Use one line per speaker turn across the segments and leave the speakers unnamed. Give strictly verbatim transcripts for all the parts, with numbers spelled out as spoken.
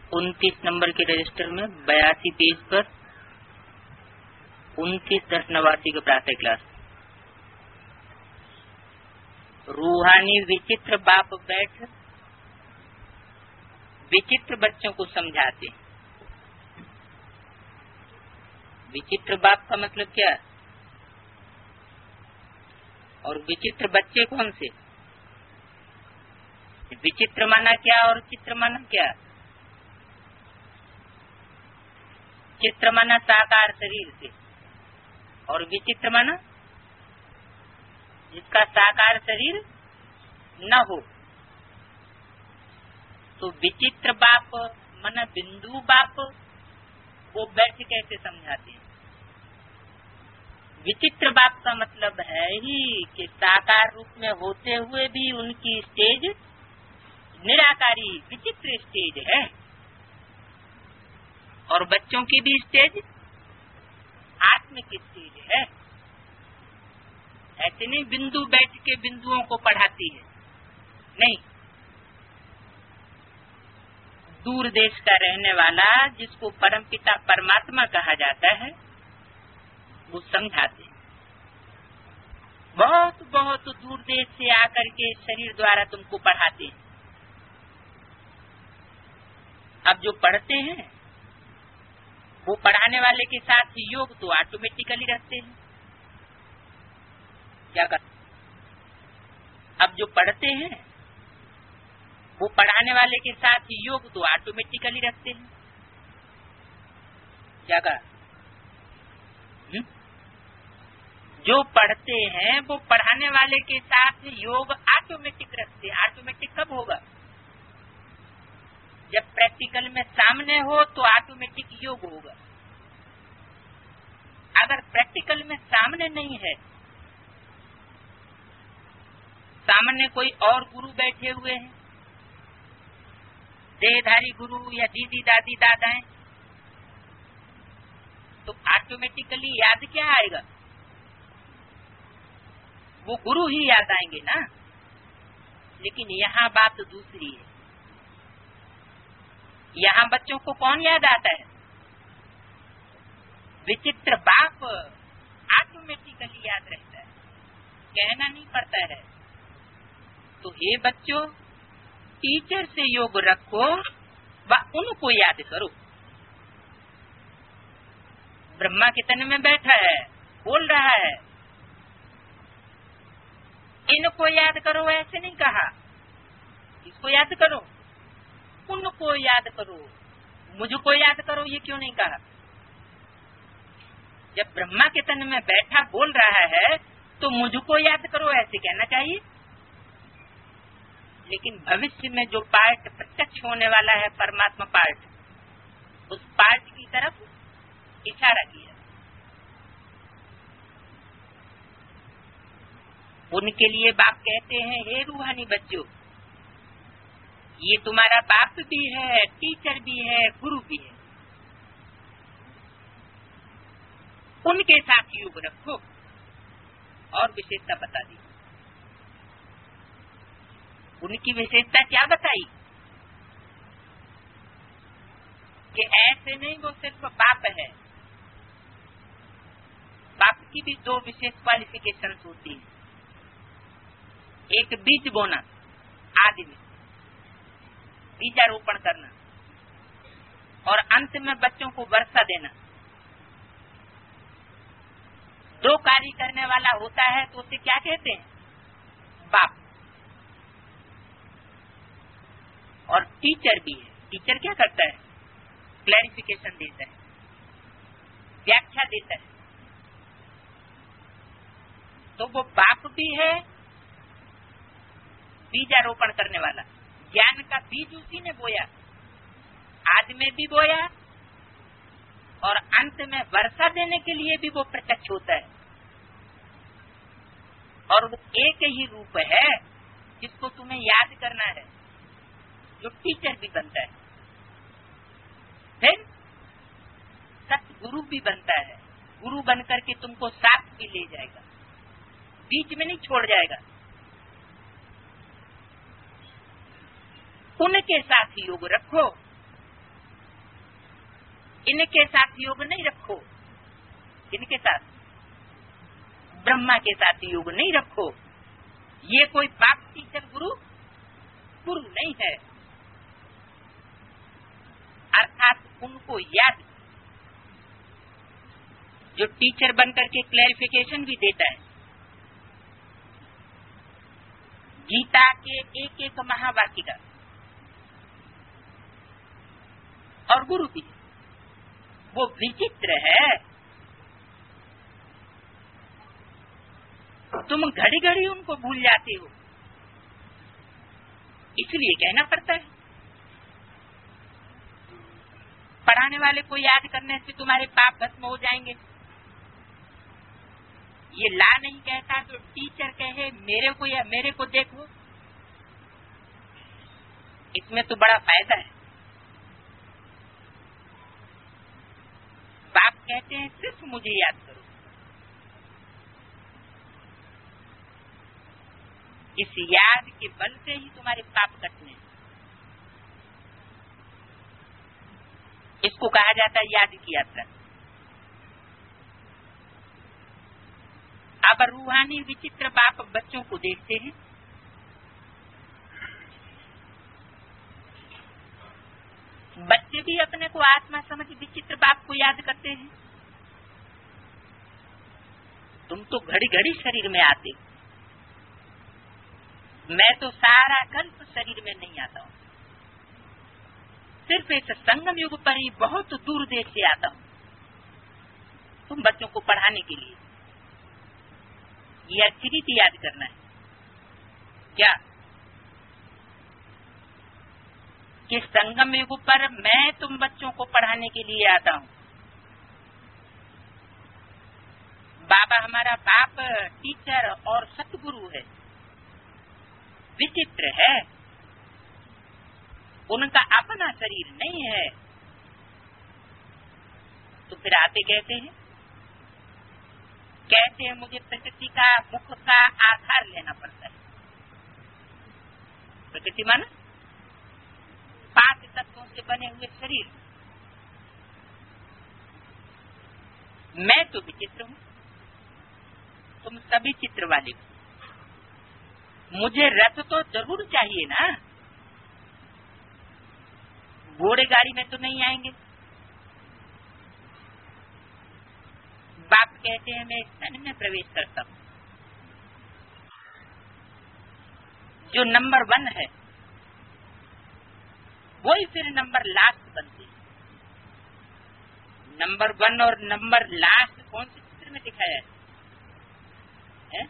उनतीस नंबर के रजिस्टर में बयासी पेज पर उनतीस दस नवासी का प्रातः क्लास। रूहानी विचित्र बाप बैठ विचित्र बच्चों को समझाते। विचित्र बाप का मतलब क्या और विचित्र बच्चे कौन से? विचित्र माना क्या और चित्र माना क्या? चित्र माना साकार शरीर से और विचित्र माना जिसका साकार शरीर न हो। तो विचित्र बाप माना बिंदु बाप वो बैठ कैसे समझाते हैं? विचित्र बाप का मतलब है ही कि साकार रूप में होते हुए भी उनकी स्टेज निराकारी विचित्र स्टेज है और बच्चों की भी स्टेज आत्मिक स्टेज है। ऐसे नहीं बिंदु बैठ के बिंदुओं को पढ़ाती है, नहीं। दूर देश का रहने वाला जिसको परमपिता परमात्मा कहा जाता है वो समझाते हैं। बहुत बहुत दूर देश से आकर के शरीर द्वारा तुमको पढ़ाते हैं। अब जो पढ़ते हैं वो पढ़ाने वाले के साथ योग तो ऑटोमेटिकली रखते हैं। क्या कर अब जो पढ़ते हैं वो पढ़ाने वाले के साथ योग तो ऑटोमेटिकली रखते हैं। क्या कर जो पढ़ते हैं वो पढ़ाने वाले के साथ योग ऑटोमेटिक रखते हैं। ऑटोमेटिक कब होगा? जब प्रैक्टिकल में सामने हो तो ऑटोमेटिक योग होगा। अगर प्रैक्टिकल में सामने नहीं है, सामने कोई और गुरु बैठे हुए हैं, देहधारी गुरु या दीदी दादी दादाएं, तो ऑटोमेटिकली याद क्या आएगा? वो गुरु ही याद आएंगे ना। लेकिन यहाँ बात दूसरी है। यहाँ बच्चों को कौन याद आता है? विचित्र बाप ऑटोमेटिकली याद रहता है, कहना नहीं पड़ता है। तो हे बच्चों, टीचर से योग रखो व उनको याद करो। ब्रह्मा के तन में बैठा है, बोल रहा है, इनको याद करो ऐसे नहीं कहा। इसको याद करो, उनको याद करो, मुझको याद करो ये क्यों नहीं कहा? जब ब्रह्मा के तन में बैठा बोल रहा है तो मुझको याद करो ऐसे कहना चाहिए। लेकिन भविष्य में जो पार्ट प्रत्यक्ष होने वाला है परमात्मा पार्ट, उस पार्ट की तरफ इशारा किया। उनके लिए बाप कहते हैं, हे रूहानी बच्चों, ये तुम्हारा बाप भी है, टीचर भी है, गुरु भी है। उनके साथ योग रखो। और विशेषता बता दी। उनकी विशेषता क्या बताई? कि ऐसे नहीं वो सिर्फ बाप है। बाप की भी दो विशेष क्वालिफिकेशन होती है। एक बीज बोना, आदि में बीजारोपण करना, और अंत में बच्चों को वर्षा देना। दो कार्य करने वाला होता है तो उसे क्या कहते हैं? बाप। और टीचर भी है। टीचर क्या करता है? क्लैरिफिकेशन देता है, व्याख्या देता है। तो वो बाप भी है, बीजारोपण करने वाला। ज्ञान का बीज उसी ने बोया, आदि में भी बोया, और अंत में वर्षा देने के लिए भी वो प्रत्यक्ष होता है। और वो एक ही रूप है जिसको तुम्हें याद करना है, जो टीचर भी बनता है, फिर सतगुरु भी बनता है। गुरु बनकर के तुमको साथ भी ले जाएगा, बीच में नहीं छोड़ जाएगा। उनके साथ योग रखो इनके साथ योग नहीं रखो। इनके साथ, ब्रह्मा के साथ योग नहीं रखो। ये कोई बाप टीचर गुरु गुरु नहीं है। अर्थात उनको याद, जो टीचर बनकर के क्लैरिफिकेशन भी देता है, गीता के एक एक महावाक्य का, और गुरु भी, वो विचित्र है। तुम घड़ी घड़ी उनको भूल जाते हो, इसलिए कहना पड़ता है। पढ़ाने वाले को याद करने से तुम्हारे पाप भस्म हो जाएंगे। ये ला नहीं कहता तो टीचर कहे मेरे को या मेरे को देखो, इसमें तो बड़ा फायदा है। बाप कहते हैं सिर्फ मुझे याद करो। इस याद के बल से ही तुम्हारे पाप कटने। इसको कहा जाता है याद की यात्रा। अब रूहानी विचित्र बाप बच्चों को देखते हैं, बच्चे भी अपने को आत्मा समझ विचित्र बाप को याद करते हैं। तुम तो घड़ी घड़ी शरीर में आते हो, मैं तो सारा कल्प शरीर में नहीं आता हूँ, सिर्फ इस संगम युग पर ही बहुत दूर देश से आता हूँ तुम बच्चों को पढ़ाने के लिए। यह अच्छी रीति याद करना है क्या कि संगम युग पर मैं तुम बच्चों को पढ़ाने के लिए आता हूँ। बाबा हमारा बाप टीचर और सतगुरु है। विचित्र है, उनका अपना शरीर नहीं है, तो फिर आते कहते हैं कहते हैं मुझे प्रकृति का मुख का आधार लेना पड़ता है। प्रकृति माना पांच तत्वों से बने हुए शरीर। मैं तो विचित्र हूँ, तुम सभी चित्र वाले हो। मुझे रथ तो जरूर चाहिए ना, घोड़े गाड़ी में तो नहीं आएंगे। बाप कहते हैं मैं तन में प्रवेश करता हूँ। जो नंबर वन है वही फिर नंबर लास्ट बनते हैं। नंबर वन और नंबर लास्ट कौन से चित्र में दिखाया है, है?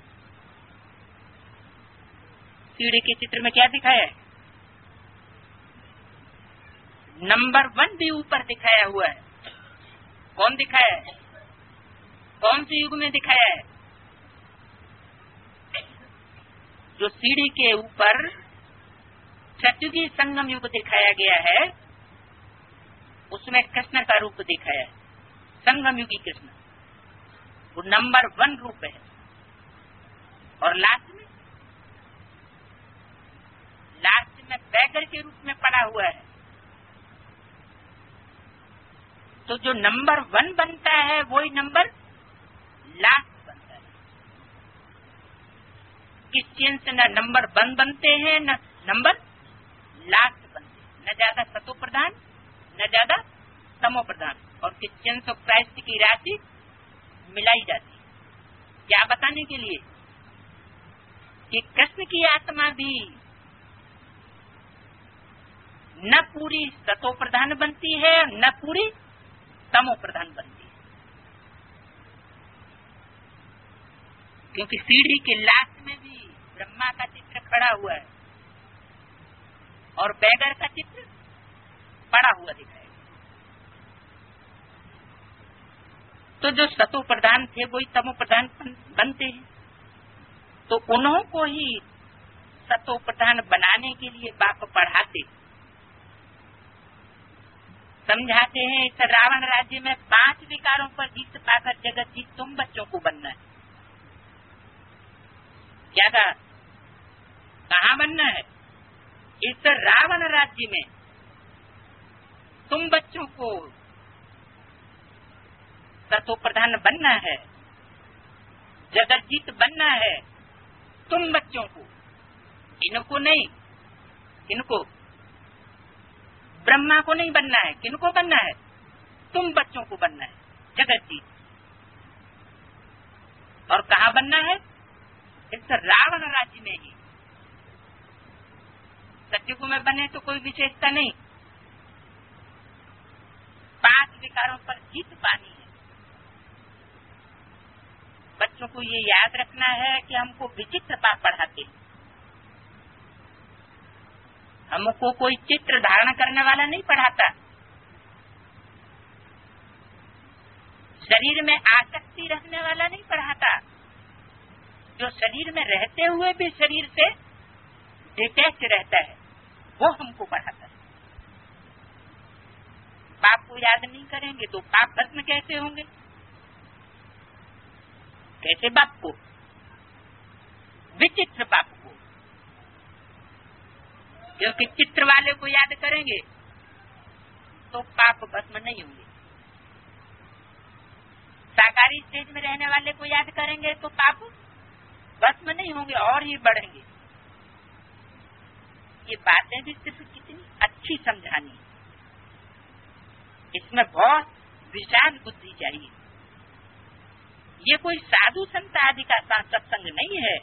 सीढ़ी के चित्र में क्या दिखाया है? नंबर वन भी ऊपर दिखाया हुआ है। कौन दिखाया है? कौन से युग में दिखाया है? जो सीढ़ी के ऊपर सतयुगी संगम युग दिखाया गया है, उसमें कृष्ण का रूप दिखाया है। संगम युगी कृष्ण, वो नंबर वन रूप है। और लास्ट में लास्ट में बैगर के रूप में पड़ा हुआ है। तो जो नंबर वन बनता है वही नंबर लास्ट बनता है। क्रिश्चियन से न नंबर वन बनते हैं न नंबर लास्ट बनते हैं, न ज्यादा सतो प्रधान न ज्यादा तमो प्रधान। और क्रिश्चियन और क्राइस्ट की राशि मिलाई जाती है। क्या बताने के लिए कि कृष्ण की आत्मा भी न पूरी सतो प्रधान बनती है न पूरी तमो प्रधान बनती है, क्योंकि सीढ़ी के लास्ट में भी ब्रह्मा का चित्र खड़ा हुआ है और बैगर का चित्र पड़ा हुआ दिखाएगा। तो जो सतो प्रधान थे वही तमो प्रधान बनते हैं। तो उन्हों को ही सतो प्रधान बनाने के लिए बाप पढ़ाते, समझाते हैं। इस रावण राज्य में पांच विकारों पर जीत पाकर जगत जीत तुम बच्चों को बनना है। क्या कहा? कहाँ बनना है? इस रावण राज्य में तुम बच्चों को तत्व प्रधान बनना है, जगतजीत बनना है, तुम बच्चों को, इनको नहीं, इनको ब्रह्मा को नहीं बनना है, किनको बनना है? तुम बच्चों को बनना है, जगतजीत। और कहाँ बनना है? इस रावण राज्य में ही। सत्युग में बने तो कोई विशेषता नहीं, पांच विकारों पर जीत पानी है। बच्चों को ये याद रखना है कि हमको विचित्र पाठ पढ़ाते हैं, हमको कोई चित्र धारण करने वाला नहीं पढ़ाता, शरीर में आसक्ति रखने वाला नहीं पढ़ाता, जो शरीर में रहते हुए भी शरीर से डिटैच रहता है वो हमको पढ़ाता है। पाप को याद नहीं करेंगे तो पाप भस्म कैसे होंगे? कैसे पाप को? विचित्र पाप को, क्योंकि चित्र वाले को याद करेंगे तो पाप भस्म नहीं होंगे। साकारी स्टेज में रहने वाले को याद करेंगे तो पाप भस्म नहीं होंगे और ही बढ़ेंगे। ये बातें भी सिर्फ कितनी अच्छी समझानी है, इसमें बहुत विशाल बुद्धि चाहिए। ये कोई साधु संत आदि का सत्संग नहीं है।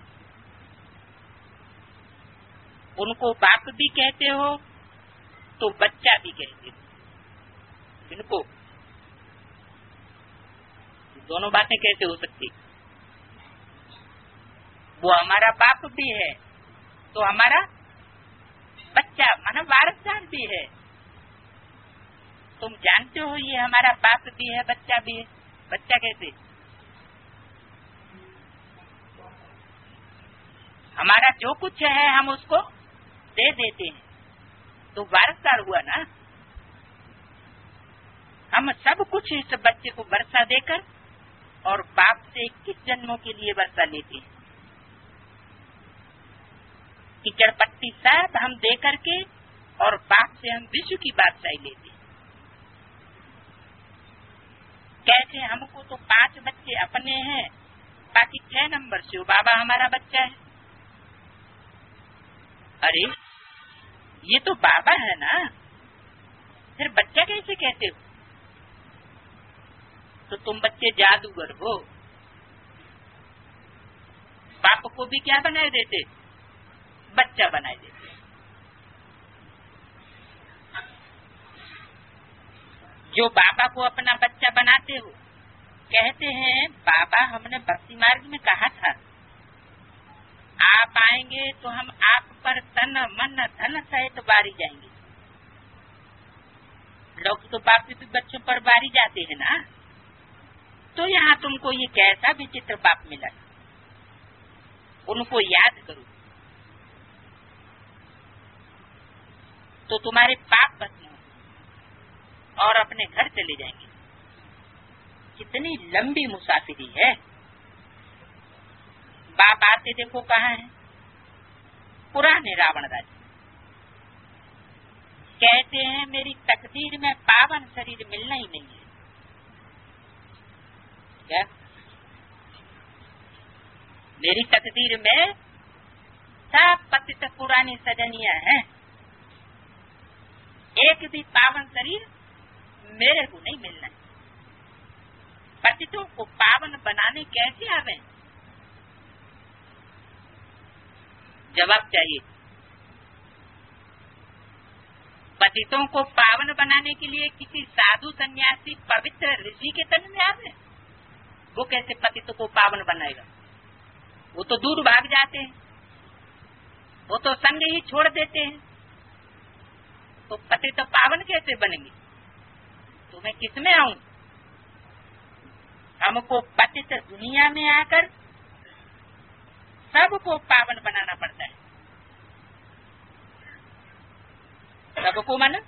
उनको बाप भी कहते हो तो बच्चा भी कहते हो, इनको दोनों बातें कैसे हो सकती? वो हमारा बाप भी है तो हमारा बच्चा माना वारसदार भी है। तुम जानते हो ये हमारा बाप भी है, बच्चा भी है। बच्चा कैसे? हमारा जो कुछ है हम उसको दे देते हैं तो वारसदार हुआ ना। हम सब कुछ इस बच्चे को वर्षा देकर और बाप से इक्कीस जन्मों के लिए वर्षा लेते हैं। कीचड़ पट्टी सब हम दे करके और बाप से हम विश्व की बादशाही लेते हैं। कैसे? हमको तो पांच बच्चे अपने हैं, बाकी छह नंबर से वो बाबा हमारा बच्चा है। अरे ये तो बाबा है ना, फिर बच्चा कैसे कहते हो? तो तुम बच्चे जादूगर हो। बाप को भी क्या बनाए देते? बच्चा बनाए देते। जो बाबा को अपना बच्चा बनाते हो, कहते हैं बाबा हमने भक्ति मार्ग में कहा था आप आएंगे तो हम आप पर तन मन धन सहित बारी जाएंगे। लोग तो बाप भी बच्चों पर बारी जाते हैं ना, तो यहाँ तुमको ये कैसा विचित्र पाप मिला? उनको याद करो तो तुम्हारे पाप भस्म और अपने घर चले जाएंगे। कितनी लंबी मुसाफिरी है। बाप आते देखो कहाँ है? पुराने रावण राज्य। कहते हैं मेरी तकदीर में पावन शरीर मिलना ही नहीं है। क्या? मेरी तकदीर में सब पतित पुरानी सजनियां हैं, एक भी पावन शरीर मेरे को नहीं मिलना है। पतितों को पावन बनाने कैसे आवे? जवाब चाहिए। पतितों को पावन बनाने के लिए किसी साधु सन्यासी पवित्र ऋषि के तन में आवे? वो कैसे पतितों को पावन बनाएगा? वो तो दूर भाग जाते हैं, वो तो संग ही छोड़ देते हैं। तो पतित पावन कैसे बनेंगे? तो मैं किसमें आऊं? हमको पतित दुनिया में आकर सबको पावन बनाना पड़ता है। सबको मन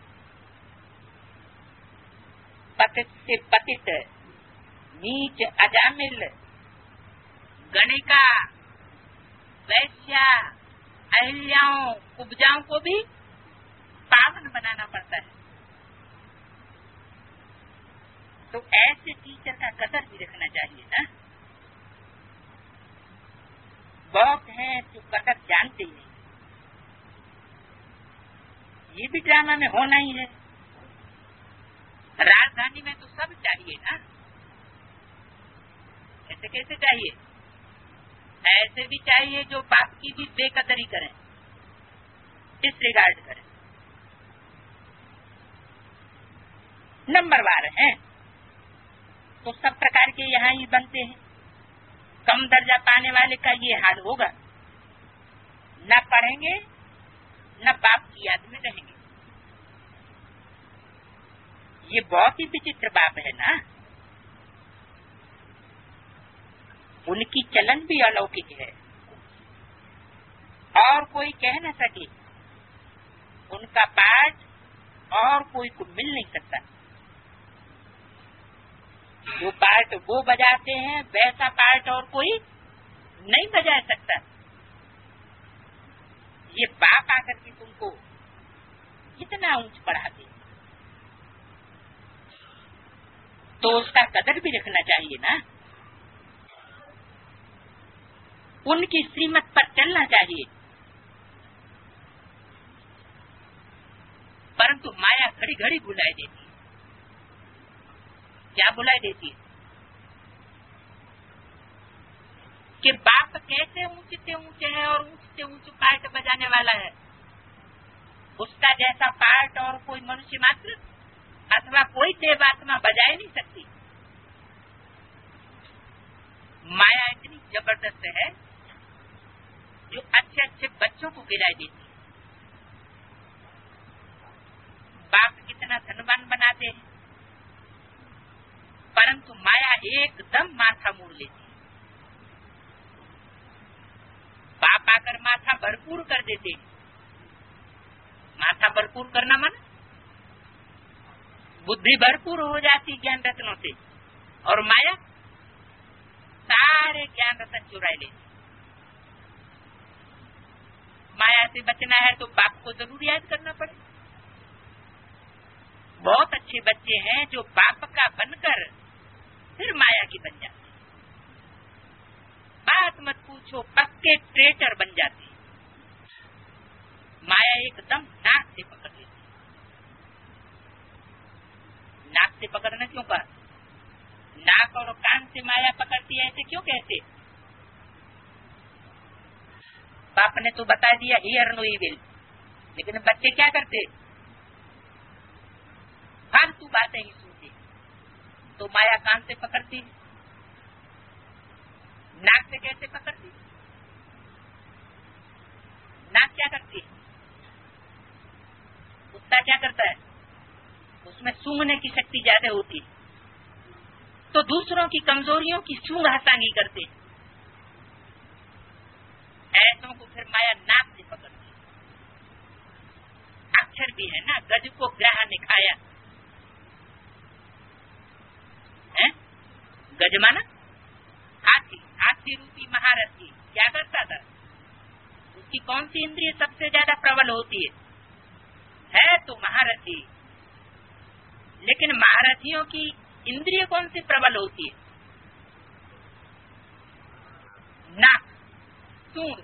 पतित से पतित, नीच अजामिल, गणिका, वैश्या, अहिल्याओं, कुब्जाओं को भी पावन बनाना पड़ता है। तो ऐसे टीचर का कदर भी रखना चाहिए ना। बहुत हैं जो कदर जानते ही नहीं। ये भी ड्रामा में होना ही है। राजधानी में तो सब चाहिए ना। ऐसे कैसे चाहिए? ऐसे भी चाहिए जो बाप की भी बेकदरी करें, डिसरिगार्ड करें। नंबरवार हैं तो सब प्रकार के यहाँ ही बनते हैं। कम दर्जा पाने वाले का ये हाल होगा, न पढ़ेंगे न बाप की याद में रहेंगे। ये बहुत ही विचित्र बाप है ना। उनकी चलन भी अलौकिक है और कोई कह न सके। उनका पाठ और कोई को मिल नहीं सकता। जो पाठ वो बजाते हैं वैसा पाठ और कोई नहीं बजा सकता। ये बाप आकर के तुमको इतना ऊंच पढ़ाते, तो उसका कदर भी रखना चाहिए ना। उनकी श्रीमत पर चलना चाहिए। परंतु माया घड़ी घड़ी बुलाई देती है। क्या बुलाई देती है? कि बाप कैसे ऊंचे से ऊंचे है और ऊंचे से ऊंचे पाठ बजाने वाला है। उसका जैसा पाठ और कोई मनुष्य मात्र अथवा कोई देवात्मा बजा ही नहीं सकती। माया इतनी जबरदस्त है जो अच्छे अच्छे बच्चों को गिराई देती है। बाप कितना धनवान बनाते हैं, परंतु माया एकदम माथा मोड़ लेती है। बाप आकर माथा भरपूर कर देते हैं। माथा भरपूर करना मन बुद्धि भरपूर हो जाती ज्ञान रत्नों से, और माया सारे ज्ञान रत्न चुरा लेती। माया से बचना है तो बाप को जरूर याद करना पड़े। बहुत अच्छे बच्चे हैं जो बाप का बनकर फिर माया की बन जाते। बात मत पूछो, पक्के ट्रेटर बन जाते। माया एकदम नाक से पकड़ लेती। नाक से पकड़ना क्यों कहा? नाक और कान से माया पकड़ती है, ऐसे क्यों कहते? बाप ने तो बता दिया हियर नो इविल, लेकिन बच्चे क्या करते? फालतू बातें ही सुनते। तो माया कान से पकड़ती, नाक से कैसे पकड़ती? नाक क्या करती? कुत्ता क्या करता है? उसमें सूंघने की शक्ति ज्यादा होती, तो दूसरों की कमजोरियों की सूंघ हसांगी करते। ऐसों को फिर माया नाक से पकड़ती। अक्षर भी है ना, गज को ग्रह ने खाया है। गज माना हाथी, हाथी रूपी महारथी क्या करता था? उसकी कौन सी इंद्रिय सबसे ज्यादा प्रबल होती है? है तो महारथी। लेकिन महारथियों की इंद्रिय कौन सी प्रबल होती है? नाक, सूंड।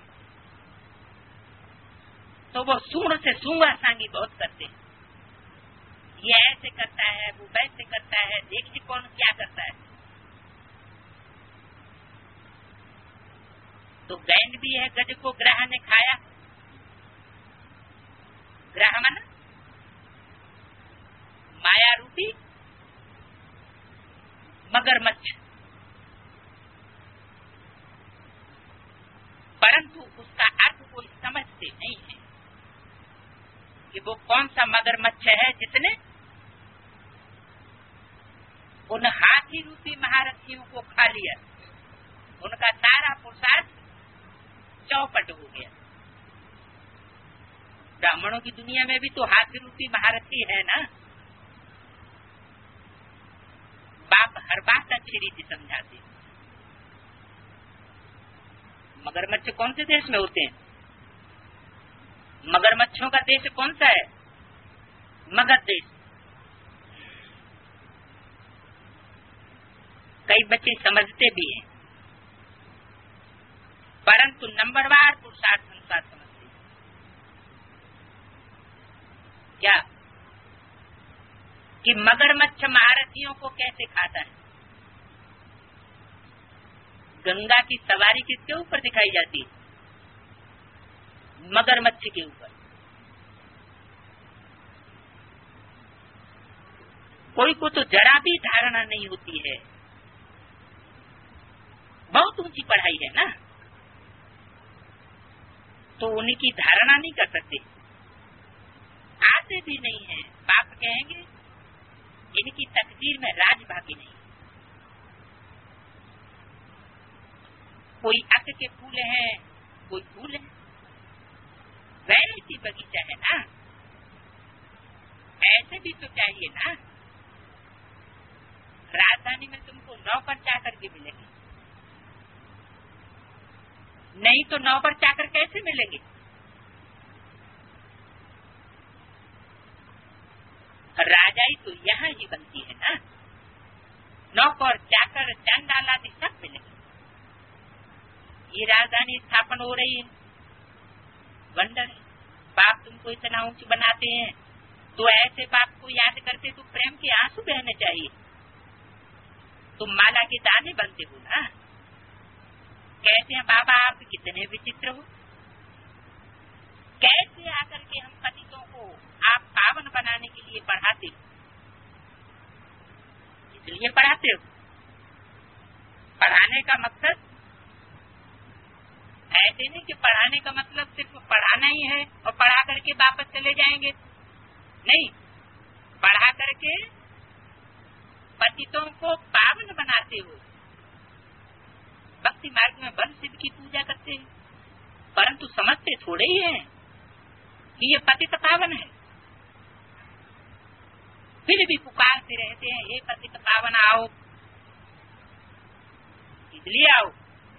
तो वो सूंड से सूंगा सांगी बहुत करते हैं। ये ऐसे करता है, वो वैसे करता है, देखिए कौन क्या करता है। तो गैंड भी है, गज को ग्रह ने खाया। ग्रह माना माया रूपी मगरमच्छ। परंतु उसका अर्थ कोई समझते नहीं है कि वो कौन सा मगरमच्छ है जिसने उन हाथी रूपी महारथियों को खा लिया। उनका सारा पुरुषार्थ चौपट हो गया। ब्राह्मणों की दुनिया में भी तो हाथी रूपी महारथी है ना। बाप हर बात अच्छी रीति समझाते। मगरमच्छ कौन से देश में होते हैं? मगरमच्छों का देश कौन सा है? मगध देश। कई बच्चे समझते भी हैं, परंतु नंबरवार पुरुषार्थ अनुसार समझते हैं। क्या कि मगरमच्छ महारथियों को कैसे खाता है? गंगा की सवारी किसके ऊपर दिखाई जाती है? मगरमच्छ के ऊपर। कोई को तो जरा भी धारणा नहीं होती है, बहुत ऊंची पढ़ाई है ना, तो उनकी धारणा नहीं कर सकते, आते भी नहीं है। बाप कहेंगे इनकी तकदीर में राजभागी नहीं। कोई अक के फूल हैं, कोई फूल है, वैसी बगीचा है ना, ऐसे भी तो चाहिए ना। राजधानी में तुमको नौकर चाकर के मिलेंगे, नहीं तो नौकर चाकर कैसे मिलेंगे? राजाई तो यहाँ ही बनती है ना, नौकर चाकर चांडाल आदि सब मिलेंगे। ये राजधानी स्थापन हो रही है, वंडर है। बाप तुमको इतना ऊंच बनाते हैं तो ऐसे बाप को याद करते तो प्रेम के आंसू बहने चाहिए। तुम माला के दाने बनते हो ना, कहते हैं बाबा आप कितने विचित्र हो, कैसे आकर के हम पतितों को आप पावन बनाने के लिए पढ़ाते हो, इसलिए पढ़ाते हो। पढ़ाने का मकसद ऐसे नहीं कि पढ़ाने का मतलब सिर्फ पढ़ाना ही है और पढ़ा करके वापस चले जाएंगे, नहीं, पढ़ा करके पतितों को पावन बनाते हो। भक्ति मार्ग में वन शिव की पूजा करते हैं, परंतु समझते थोड़े ही हैं कि ये पतित पावन है, फिर भी पुकारते रहते हैं हे पतित पावन आओ, इसलिए आओ।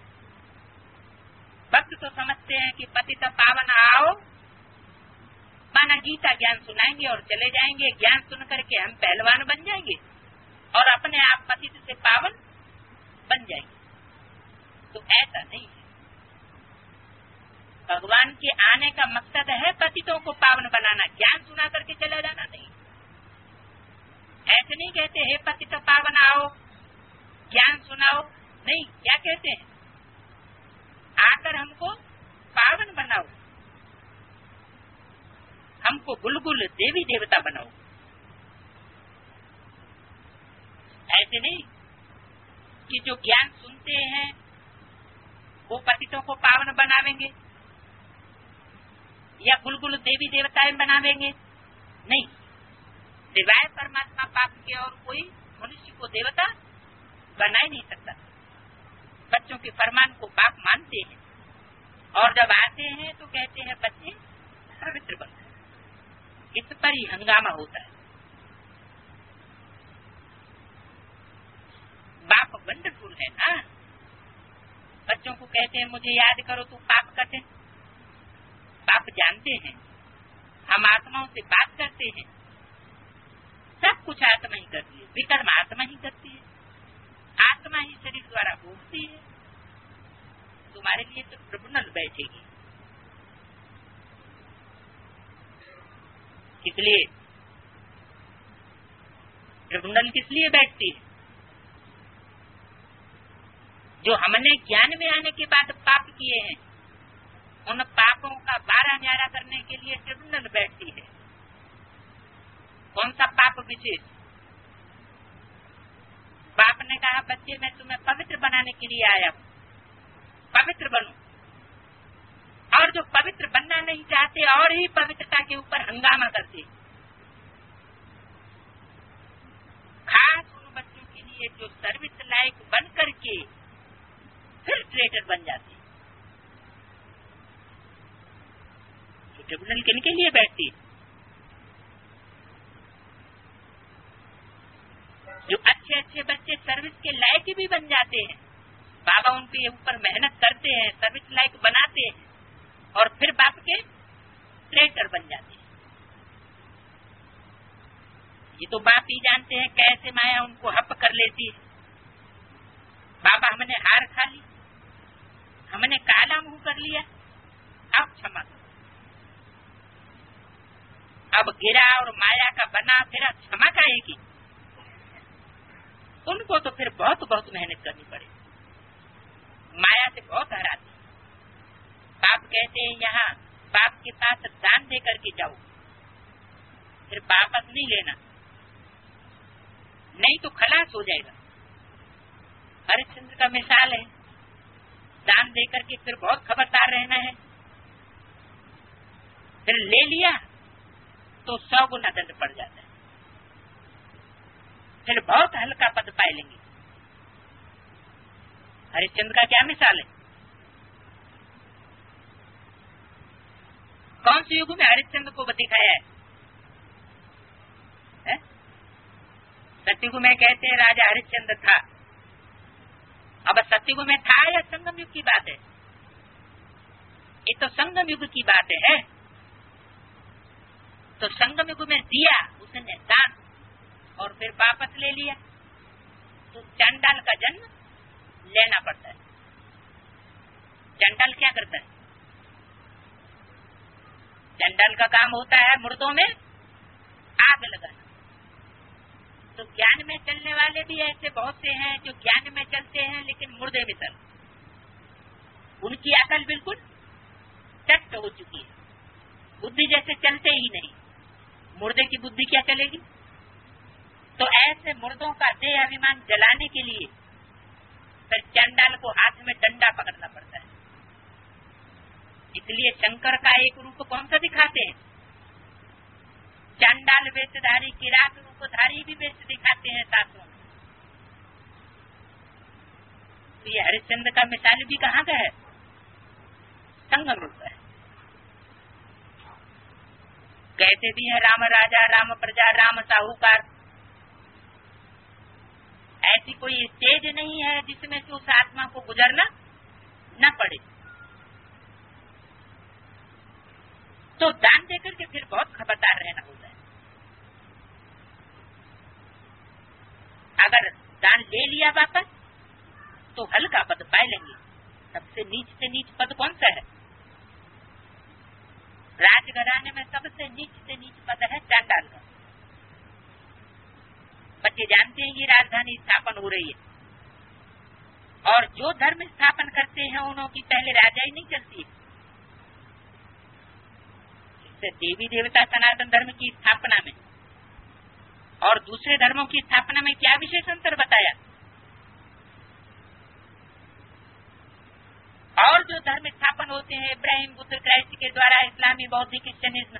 भक्त तो समझते हैं कि पतित पावन आओ माना गीता ज्ञान सुनाएंगे और चले जाएंगे, ज्ञान सुन करके हम पहलवान बन जाएंगे और अपने आप पतित से पावन बन जाएंगे। तो ऐसा नहीं है। भगवान के आने का मकसद है पतितों को पावन बनाना, ज्ञान सुना करके चला जाना नहीं। ऐसे नहीं कहते हे पतित पावन आओ ज्ञान सुनाओ, नहीं, क्या कहते हैं आकर हमको पावन बनाओ, हमको गुलगुल देवी देवता बनाओ। ऐसे नहीं कि जो ज्ञान सुनते हैं वो पतितों को पावन बनावेंगे या गुलगुल देवी देवताएं बनावेंगे, नहीं। सिवाय परमात्मा पाप के और कोई मनुष्य को देवता बना ही नहीं सकता। बच्चों के फरमान को बाप मानते हैं और जब आते हैं तो कहते हैं बच्चे पवित्र बनते हैं। इस पर ही हंगामा होता है। बाप वंडरफुल है ना, बच्चों को कहते हैं मुझे याद करो तो पाप करते। बाप जानते हैं हम आत्माओं से बात करते हैं, सब कुछ आत्मा ही करती है, विकर्म आत्मा ही करती है, आत्मा ही शरीर द्वारा बोलती है। तुम्हारे लिए तो ट्रिब्यूनल बैठेगी, इसलिए ट्रिब्यूनल किस लिए बैठती है? जो हमने ज्ञान में आने के बाद पाप किए हैं उन पापों का बारह न्यारा करने के लिए ट्रिब्यूनल बैठती है। कौन सा पाप विशेष? बाप ने कहा बच्चे मैं तुम्हें पवित्र बनाने के लिए आया हूँ, पवित्र बनो। और जो पवित्र बनना नहीं चाहते और ही पवित्रता के ऊपर हंगामा करते, खास उन बच्चों के लिए जो सर्विस लायक बन करके फिर ट्रेटर बन जाते। तो ट्रिब्यूनल किन के लिए बैठती? जो अच्छे अच्छे बच्चे सर्विस के लायक भी बन जाते हैं, बाबा उनके ऊपर मेहनत करते हैं, सर्विस लायक बनाते हैं और फिर बाप के ट्रेटर बन जाते हैं। ये तो बाप ही जानते हैं कैसे माया उनको हप कर लेती है। बाबा हमने हार खा ली, हमने काला मुंह कर लिया, अब क्षमा करो। अब गिरा और माया का बना फिर क्षमा करेगी, उनको तो फिर बहुत बहुत मेहनत करनी पड़ेगी, माया से बहुत हराती। बाप कहते हैं यहाँ बाप के पास दान दे करके जाओ, फिर वापस नहीं लेना, नहीं तो खलास हो जाएगा। हरिश्चंद्र का मिसाल है, दान दे करके फिर बहुत खबरदार रहना है, फिर ले लिया तो सौ गुना दंड पड़ जाता है, फिर बहुत हल्का पद पाए लेंगे। हरिश्चंद्र का क्या मिसाल है? कौन से युग में हरिश्चंद्र को दिखाया है, है? सत्ययुग में कहते हैं राजा हरिश्चंद्र था। अब सत्ययुग में था या संगम युग की बात है? ये तो संगम युग की बात है। तो संगम युग में दिया उसने दान और फिर वापस ले लिया, तो चंडाल का जन्म लेना पड़ता है। चंडाल क्या करता है? चंडाल का काम होता है मुर्दों में आग लगाना। तो ज्ञान में चलने वाले भी ऐसे बहुत से हैं जो ज्ञान में चलते हैं लेकिन मुर्दे में चल, उनकी अकल बिल्कुल चट हो चुकी है, बुद्धि जैसे चलते ही नहीं, मुर्दे की बुद्धि क्या चलेगी? तो ऐसे मुर्दों का देह अभिमान जलाने के लिए फिर चंडाल को हाथ में डंडा पकड़ना पड़ता है। इसलिए शंकर का एक रूप कौन सा दिखाते हैं? चंडाल वेशधारी, किरात रूपधारी भी वेश दिखाते हैं शास्त्रों में। तो ये हरिश्चंद्र का मिसाल भी कहाँ का है? संगम रूप है। कहते भी है राम राजा, राम प्रजा, राम साहूकार। ऐसी कोई स्टेज नहीं है जिसमें से उस आत्मा को गुजरना न पड़े। तो दान देकर के फिर बहुत खबरदार रहना होता है। अगर दान ले लिया वापस तो हल्का पद पाए लेंगे। सबसे नीच से नीच पद कौन सा है? राजघराने में सबसे नीच से नीच पद है चांडाल का। बच्चे जानते हैं ये राजधानी स्थापन हो रही है और जो धर्म स्थापन करते हैं उन्हों की पहले राजा ही नहीं चलती है। इससे देवी देवता सनातन धर्म की स्थापना में और दूसरे धर्मों की स्थापना में क्या विशेष अंतर बताया? और जो धर्म स्थापन होते हैं इब्राहिम, बुद्ध, क्राइस्ट के द्वारा, इस्लामी, बौद्धिक, क्रिश्चियनिज्म,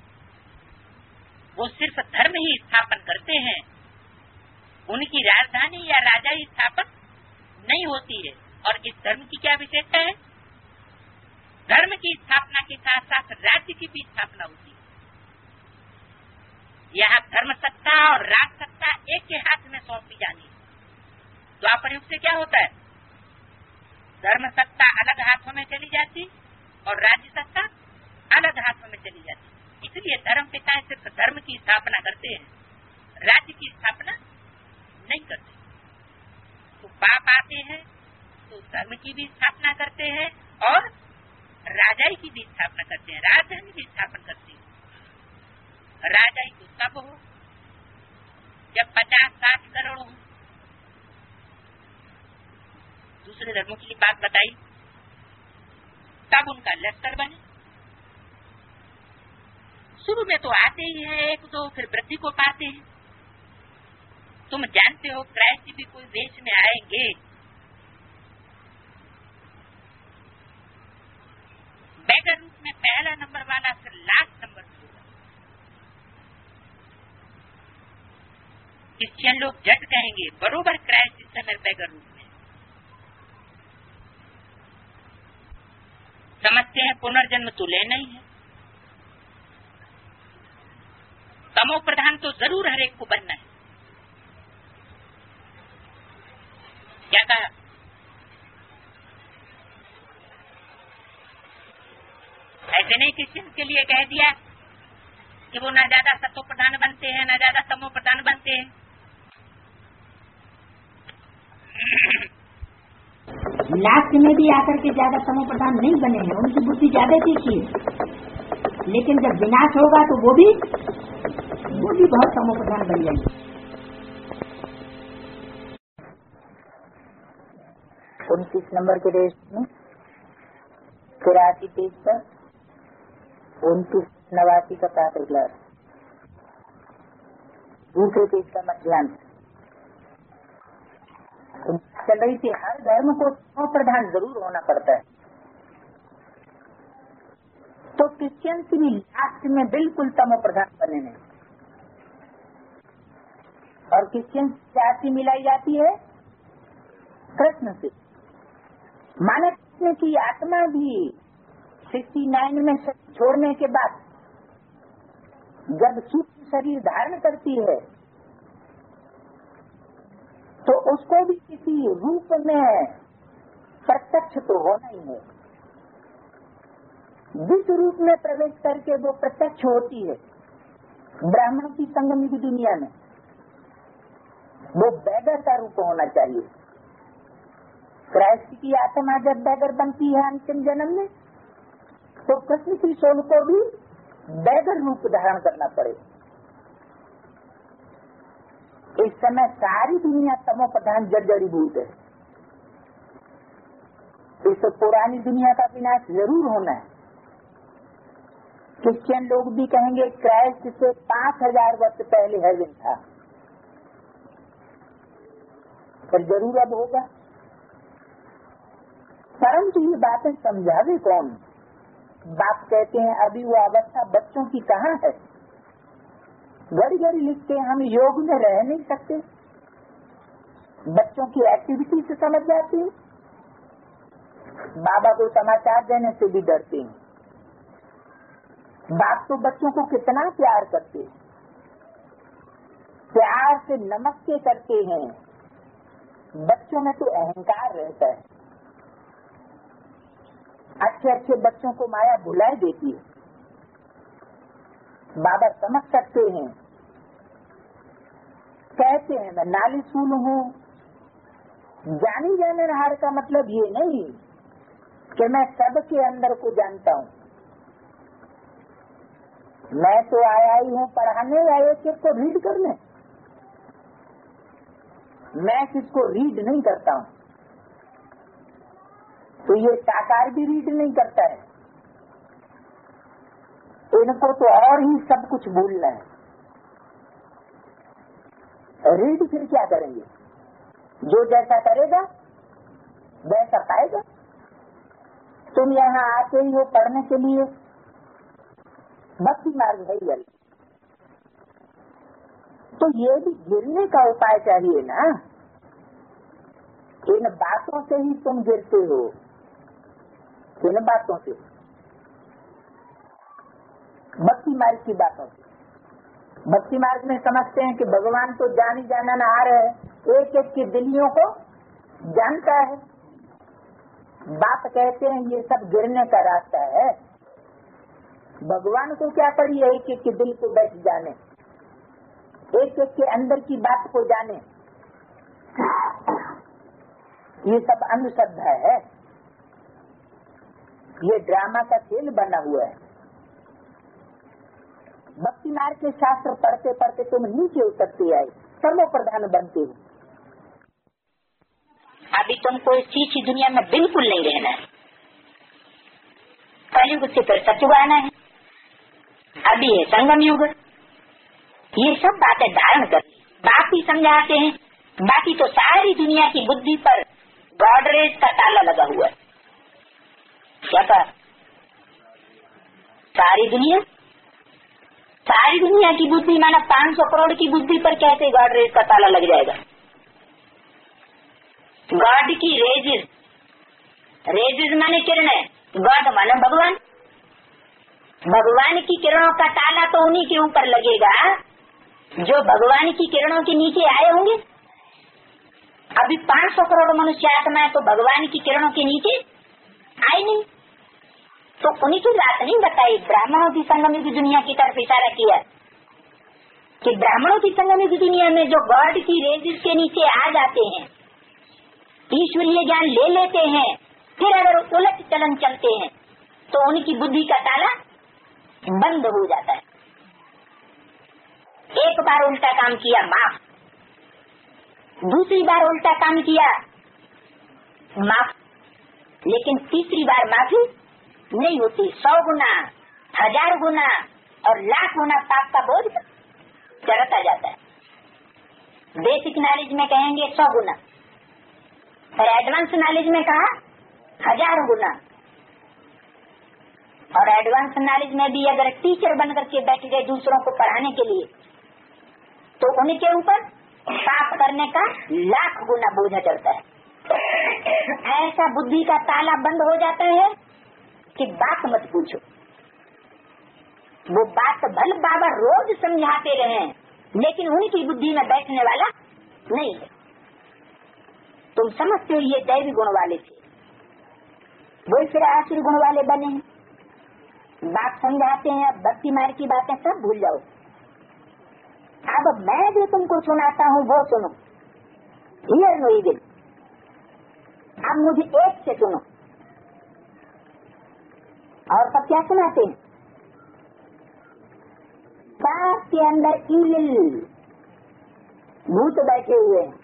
वो सिर्फ धर्म ही स्थापन करते हैं, उनकी राजधानी या राजा ही स्थापन नहीं होती है। और इस धर्म की क्या विशेषता है? धर्म की स्थापना के साथ साथ राज्य की भी स्थापना होती है। यहाँ धर्म सत्ता और राज सत्ता एक के हाथ में सौंपी जानी है। द्वापर युग से क्या होता है? धर्म सत्ता अलग हाथों में चली जाती और राज्य सत्ता अलग हाथों में चली जाती। इसलिए धर्म पिता सिर्फ धर्म की स्थापना करते हैं, राज्य की स्थापना नहीं करते। तो बाप आते हैं तो धर्म की भी स्थापना करते हैं और राजाई की भी स्थापना करते हैं, राजधानी भी स्थापना करते हैं। राजाई तो तब हो जब पचास साठ करोड़ हो। दूसरे धर्मों की बात बताई, तब उनका लश्कर बने। शुरू में तो आते ही हैं एक दो, फिर वृद्धि को पाते हैं। तुम जानते हो क्राइस्ट भी कोई देश में आएंगे, बैगर रूप में पहला नंबर वाला, फिर लास्ट नंबर पे होगा। क्रिश्चियन लोग जट कहेंगे बरोबर क्राइस्ट इस समय बैगर रूप में। समझते हैं पुनर्जन्म तो लेना ही है, तमो प्रधान तो जरूर हर एक को बनना है। क्या कहा? ऐसे नहीं क्रिश्चियन के लिए कह दिया कि वो ना ज्यादा सतो प्रधान बनते हैं ना ज्यादा तमो प्रधान बनते हैं।
लास्ट में भी आकर के ज्यादा तमो प्रधान नहीं बने हैं, उनकी बुद्धि ज्यादा तीखी है, लेकिन जब विनाश होगा तो वो भी वो भी बहुत तमो प्रधान बन जाएंगे।
उनतीस नंबर के रेस में तिरासी पेज पर उनतीस नवासी का पात्र क्लास दूसरे पेज का मध्यांश चल रही थी। हर धर्म को तमो प्रधान जरूर होना पड़ता है, तो क्रिश्चियन भी लास्ट में बिल्कुल तमो प्रधान बने नहीं। और क्रिश्चियन जाति मिलाई जाती है कृष्ण से। मानव कृष्ण की आत्मा भी सिक्सटी नाइन में छोड़ने के बाद जब सूक्ष्म शरीर धारण करती है तो उसको भी किसी रूप में प्रत्यक्ष तो होना ही है। जिस रूप में प्रवेश करके वो प्रत्यक्ष होती है ब्राह्मणों की संगम की दुनिया में, वो बैगर का रूप होना चाहिए। क्राइस्ट की आत्मा जब बैगर बनती है अंतिम जन्म में, तो कृष्ण की सोल को भी बैगर रूप धारण करना पड़े। इस समय सारी दुनिया तमो प्रधान जर्जरीभूत है। इस पुरानी दुनिया का विनाश जरूर होना है। क्रिश्चियन लोग भी कहेंगे क्राइस्ट से पांच हजार वर्ष पहले हेवन था, पर जरूर अब होगा। परंतु ये बातें समझावे कौन? बाप कहते हैं अभी वो अवस्था बच्चों की कहाँ है। घड़ी घड़ी लिखते हैं हम योग में रह नहीं सकते, बच्चों की एक्टिविटी से समझ जाते हैं। बाबा को समाचार देने से भी डरते हैं। बाप तो बच्चों को कितना प्यार करते हैं, प्यार से नमस्ते करते हैं। बच्चों में तो अहंकार रहता है। अच्छे अच्छे बच्चों को माया भुलाए देती है। बाबा समझ सकते हैं, कहते हैं मैं नाली सूल हूँ। जानी जाने हार का मतलब ये नहीं कि मैं सबके अंदर को जानता हूँ। मैं तो आया ही हूँ पढ़ाने या एक एक को रीड करने। मैं किसको रीड नहीं करता हूँ, तो ये साकार भी रीड नहीं करता है। इनको तो और ही सब कुछ भूलना है। रीड फिर क्या करेंगे? जो जैसा करेगा वैसा पाएगा। तुम यहाँ आते ही हो पढ़ने के लिए, भक्ति मार्ग है ही। तो ये भी गिरने का उपाय चाहिए ना। इन बातों से ही तुम गिरते हो, इन बातों से, भक्ति मार्ग की बातों से। भक्ति मार्ग में समझते हैं कि भगवान तो जानी जाना ना आ रहे, एक एक की दिलियों को जानता है। बात कहते हैं ये सब गिरने का रास्ता है। भगवान को क्या पड़ी है एक एक के दिल को बैठ जाने, एक एक के अंदर की बात को जाने। ये सब अंधश्रद्धा है, ये ड्रामा का खेल बना हुआ है। भक्ति मार्ग के शास्त्र पढ़ते पढ़ते तुम नीचे उतरते आए, सर्वो प्रधान बनते हो।
अभी तुमको इस चीज की दुनिया में बिल्कुल नहीं रहना है। कलयुग से फिर सतयुग आना है। अभी है संगम युग। ये सब बातें धारण कर बाप ही समझाते हैं। बाकी तो सारी दुनिया की बुद्धि पर गॉडरेज का ताला लगा हुआ है। क्या कहा? सारी दुनिया सारी दुनिया की बुद्धि माना पाँच सौ करोड़ की बुद्धि पर कैसे गॉडरेज का ताला लग जाएगा? गॉड की रेजिस, रेजिस माने किरणें, गॉड माने भगवान। भगवान की किरणों का ताला तो उन्हीं के ऊपर लगेगा जो भगवान की किरणों के नीचे आए होंगे। अभी पाँच सौ करोड़ मनुष्य आत्मा है तो भगवान की किरणों के नीचे आए नहीं, तो उन्हीं की बात नहीं बताई। ब्राह्मणों की संगम की दुनिया की तरफ इशारा किया कि ब्राह्मणों की संगम की दुनिया में जो गॉड की रेजिस के नीचे आ जाते हैं ईश्वरीय ज्ञान ले लेते हैं, फिर अगर उलट चलन चलते हैं तो उनकी बुद्धि का ताला बंद हो जाता है। एक बार उल्टा काम किया माफ, दूसरी बार उल्टा काम किया माफ, लेकिन तीसरी बार माफी नहीं होती। सौ गुना, हजार गुना और लाख गुना पाप का बोझ चढ़ता जाता है। बेसिक नॉलेज में कहेंगे सौ गुना, और एडवांस नॉलेज में कहा हजार गुना। और एडवांस नॉलेज में भी अगर टीचर बन करके बैठ गए दूसरों को पढ़ाने के लिए, तो उनके ऊपर पाप करने का लाख गुना बोझा चढ़ता है। ऐसा बुद्धि का ताला बंद हो जाता है कि बात मत पूछो। वो बात भल बाबा रोज समझाते रहे, लेकिन उनकी बुद्धि में बैठने वाला नहीं है। तुम समझते हो ये दैवी गुण वाले थे, वो फिर आसुरी गुण वाले बने। बात समझाते हैं, अब भक्ति मार्ग की बातें सब भूल जाओ। अब मैं जो तुमको सुनाता हूँ वो सुनो, हियर नो इविल। अब मुझे एक से सुनो। और सब क्या सुनाते हैं? बाप के अंदर इविल भूत बैठे हुए हैं,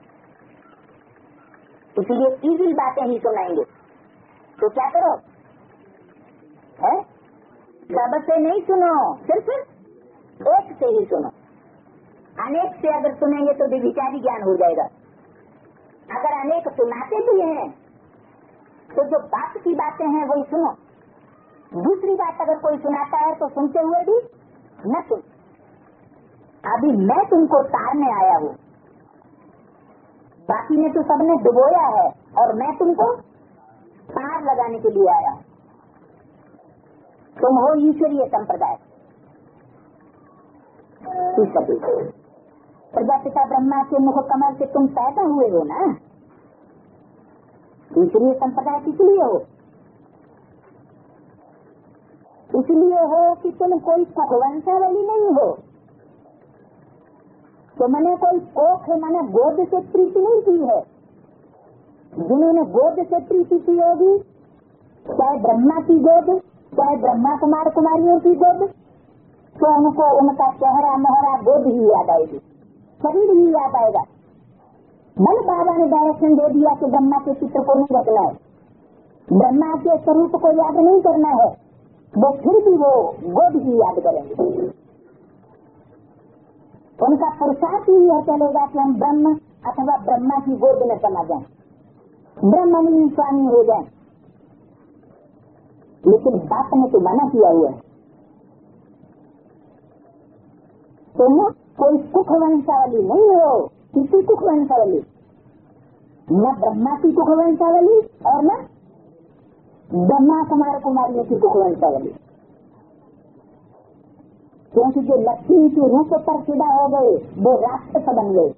इसलिए इविल बातें ही सुनाएंगे। तो क्या करो, है सब से नहीं सुनो, सिर्फ एक से ही सुनो। अनेक से अगर सुनेंगे तो विचारी ज्ञान हो जाएगा। अगर अनेक सुनाते भी हैं तो जो बात की बातें हैं वही सुनो। दूसरी बात अगर कोई सुनाता है तो सुनते हुए भी न सुन। अभी मैं तुमको तारने आया हूँ, बाकी ने तो सबने डुबोया है और मैं तुमको पार लगाने के लिए आया हूँ। तुम हो ईश्वरीय संप्रदाय। प्रजापिता ब्रह्मा के मुख कमल से तुम पैदा हुए हो ना, ईश्वरीय संप्रदाय किस लिए हो? इसलिए हो कि तुम कोई वंशावली नहीं हो। तुमने कोई कोख मैंने गोद से प्रीति नहीं की है। जिन्होंने गोद से प्रीति की होगी, चाहे ब्रह्मा की गोद, चाहे ब्रह्मा कुमार कुमारियों की गोद, तो उनको उनका चेहरा मोहरा गोद ही याद आएगी, शरीर ही याद आएगा। बल बाबा ने डायरेक्शन दे दिया कि ब्रह्मा के चित्र को नहीं रखना है, ब्रह्मा के स्वरूप को याद नहीं करना है, वो फिर भी वो गोद ही याद करेंगे। उनका पुरुषार्थ ही यह चलेगा कि हम ब्रह्म अथवा ब्रह्मा की गोद में समा जाएं, ब्रह्मणी स्वामी हो जाएं। लेकिन बाप ने तो मना किया हुआ है। तुम कोई कुख वंशावली नहीं हो, किसी कुख वंशावली, न ब्रह्मा की कुख वंशावली और न ब्रह्मा कुमार कुमारियों की कुख वंशावली। क्योंकि जो लक्ष्मी के रूप पर फिदा हो गए वो राक्षस बन गए,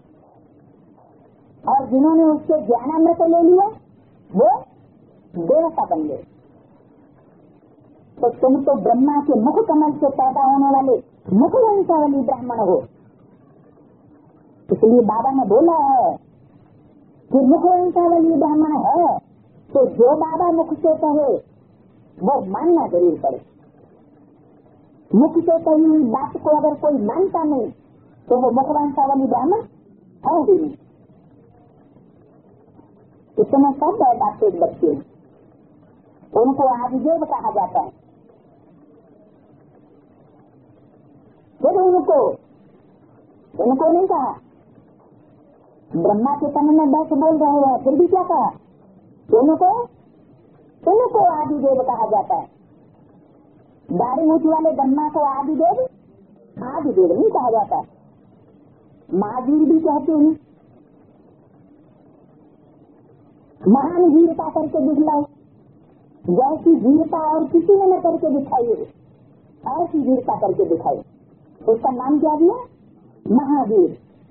और जिन्होंने उसके ज्ञानामृत ले लिया वो देवता बन गए। तो तुम तो ब्रह्मा के मुख कमल से पैदा होने वाले मुख वंशावली ब्राह्मण हो। इसलिए बाबा ने बोला है कि मुख वंशावली ब्राह्मण है, तो जो बाबा मुख से कहे वो मानना जरूर पड़े। मुख से कही हुई बात को अगर कोई मानता नहीं तो वो मुख वंशावली ब्राह्मण है ही नहीं। इतना सब बातें बच्चे, उनको आदिदेव कहा जाता है। फिर उनको उनको नहीं कहा, ब्रह्मा के तन में बैठ बोल रहे हैं, फिर भी क्या कहा, उनको उनको आदिदेव कहा जाता है। दाढ़ी मूछ वाले ब्रह्मा को आदिदेव आदिदेव नहीं कहा जाता, महावीर भी कहते हैं। महान वीरता करके दिखलाओ, जैसी वीरता और किसी ने न करके दिखाई, ऐसी वीरता करके दिखाई, उसका नाम क्या दिया, महावीर।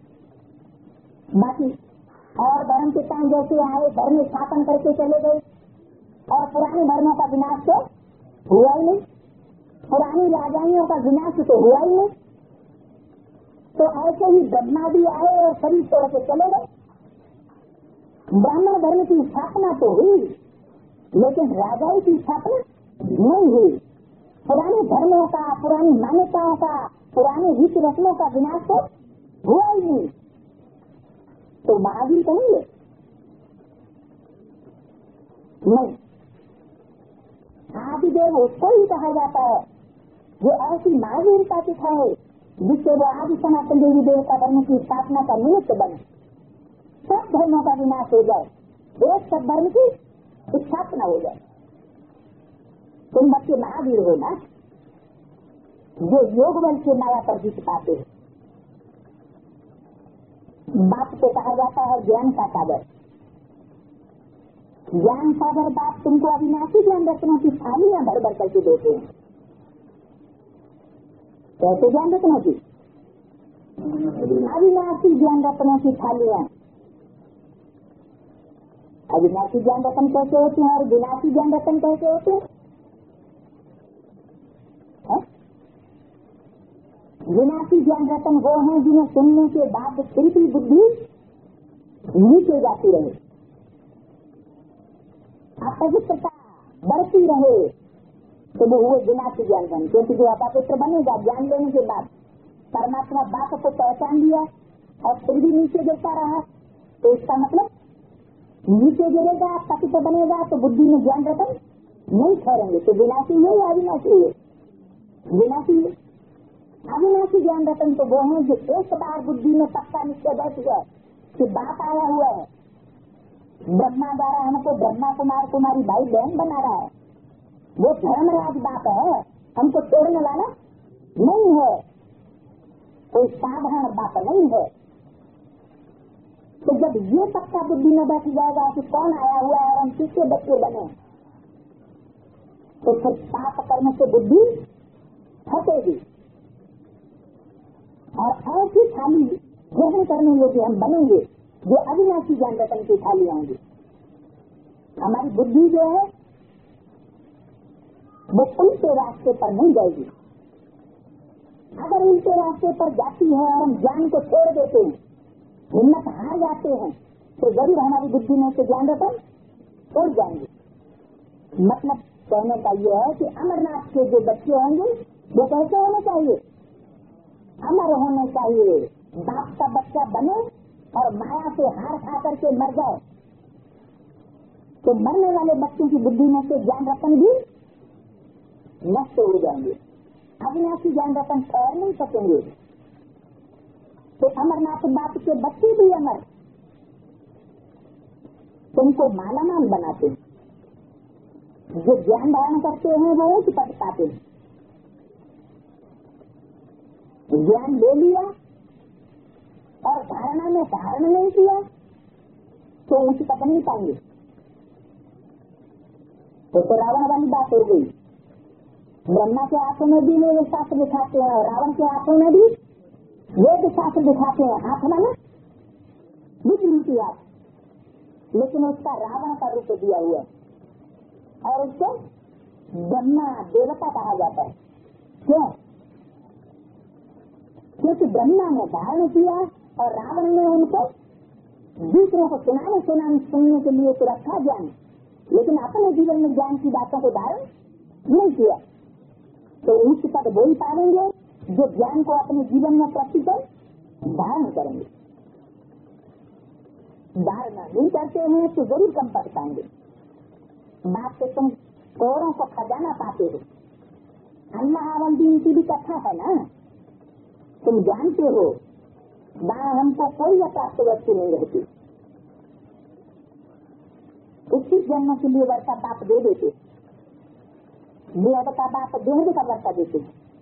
बाकी और धर्म के टाइम जैसे आए, धर्म स्थापन करके चले गए, और पुराने धर्मों का विनाश तो हुआ ही नहीं, पुरानी राजाइयों का विनाश तो हुआ ही नहीं। तो ऐसे ही ब्रह्मा भी आए और शरीर तोड़ के चले गए,
ब्राह्मण धर्म की स्थापना तो हुई, लेकिन राजाई की स्थापना नहीं हुई। पुराने धर्मों का, पुरानी मान्यताओं का, पुराने रीति रस्मों का विनाश तो हुआ ही नहीं। तो महावीर कहेंगे नहीं। आदिदेव उसको ही कहा जाता है जो ऐसी महावीरता दिखाए जिससे वो आदि सनातन देवी देवता धर्म की स्थापना का निमित्त बने, सब धर्मों का विनाश हो जाए, एक सब धर्म की स्थापना हो जाए। तुम बच्चे महावीर हो ना, जो योग बल से माया पर जीत पाते हैं। बाप को कहा जाता है ज्ञान का सागर। ज्ञान सागर बाप तुमको अविनाशी ज्ञान रत्नों की थालियां भर भर करके देते हैं। कैसे ज्ञान रत्नों की? अविनाशी ज्ञान रत्नों की थालियां। अविनाशी ज्ञान रत्न कैसे होते हैं और विनाशी ज्ञान रत्न कैसे होते हैं? विनाशी ज्ञान रत्न वो हैं जिन्हें सुनने के बाद फिर भी बुद्धि नीचे जाती रहे, अपवित्रता बढ़ती रहे, तो वो हुए विनाशी ज्ञान रत्न। क्योंकि जो अपवित्र बनेगा ज्ञान लेने के बाद, परमात्मा बात को पहचान लिया और फिर भी नीचे गिरता रहा, तो इसका मतलब नीचे गिरेगा, पतित बनेगा, तो बुद्धि में ज्ञान रत्न नहीं ठहरेंगे। तो विनाशी है या अविनाशी है? विनाशी है। अविनाशी ज्ञान रत्न तो वो है जो एक बार बुद्धि में पक्का निश्चय बैठ गया कि बात आया हुआ है, ब्रह्मा द्वारा हमको ब्रह्मा कुमार कुमारी भाई बहन बना रहा है, वो धर्मराज बात है, हमको तोड़ने वाला नहीं है, कोई साधारण बात नहीं है। तो जब ये पक्का बुद्धि में बैठ जाएगा कि कौन आया हुआ है और हम किसके बच्चे बने, तो फिर पाप कर्म से बुद्धि फटेगी और ऐसी थाली ग्रहण करने योग्य हम बनेंगे जो अविनाशी ज्ञान रत्न की थाली होंगी। हमारी बुद्धि जो है वो उल्टे रास्ते पर नहीं जाएगी। अगर उल्टे रास्ते पर जाती है और हम ज्ञान को छोड़ देते हैं, हिम्मत हार जाते हैं, तो जरूर हमारी बुद्धि में से ज्ञान रत्न छोड़ जाएंगे। मतलब कहने का ये है कि अमरनाथ के जो बच्चे होंगे वो कैसे होने चाहिए? अमर होने चाहिए। बाप का बच्चा बने और माया से हार खा करके मर जाए, तो मरने वाले बच्चों की बुद्धि में से ज्ञान रत्न भी नष्ट हो जाएंगे, अविनाशी ज्ञान रत्न ठहर नहीं सकेंगे। तो अमरनाथ बाप के बच्चे भी अमर, तुमको मालामाल बनाते हैं। जो ज्ञान धारण करते हैं वो उच्च पद पाते हैं। ज्ञान ले लिया और धारणा में धारण नहीं किया तो उच्च पद नहीं पाएंगे। तो, तो रावण वाली बात हो गई। ब्रह्मा के हाथों में भी वेद शास्त्र दिखाते हैं और रावण के हाथों में भी वेद शास्त्र दिखाते हैं। हाथ माना बिजली की हाथ, लेकिन उसका रावण का रूप दिया हुआ है और उसको ब्रह्मा देवता कहा जाता है। क्यों? क्योंकि ब्रह्मा ने धारण किया और रावण ने उनको दूसरों को सुनाने सुनाने सुनने के लिए तो रखा ज्ञान, लेकिन अपने जीवन में ज्ञान की बातों को धारण नहीं किया। तो उच्च पद वही पाएंगे जो ज्ञान को अपने जीवन में प्रैक्टिकल धारण करेंगे। धारणा नहीं करते हैं तो जरूर कम पद पाएंगे। बात से तुम कौरों को खजाना पाते हो। अन्ना आवंदी की भी कथा है ना, तुम जानते हो वहाँ हमको कोई अप्राप्त वस्तु नहीं रहती। इक्कीस जन्म के लिए वर्षा बाप दे देते, बेहद का बाप बेहद का वर्षा देते।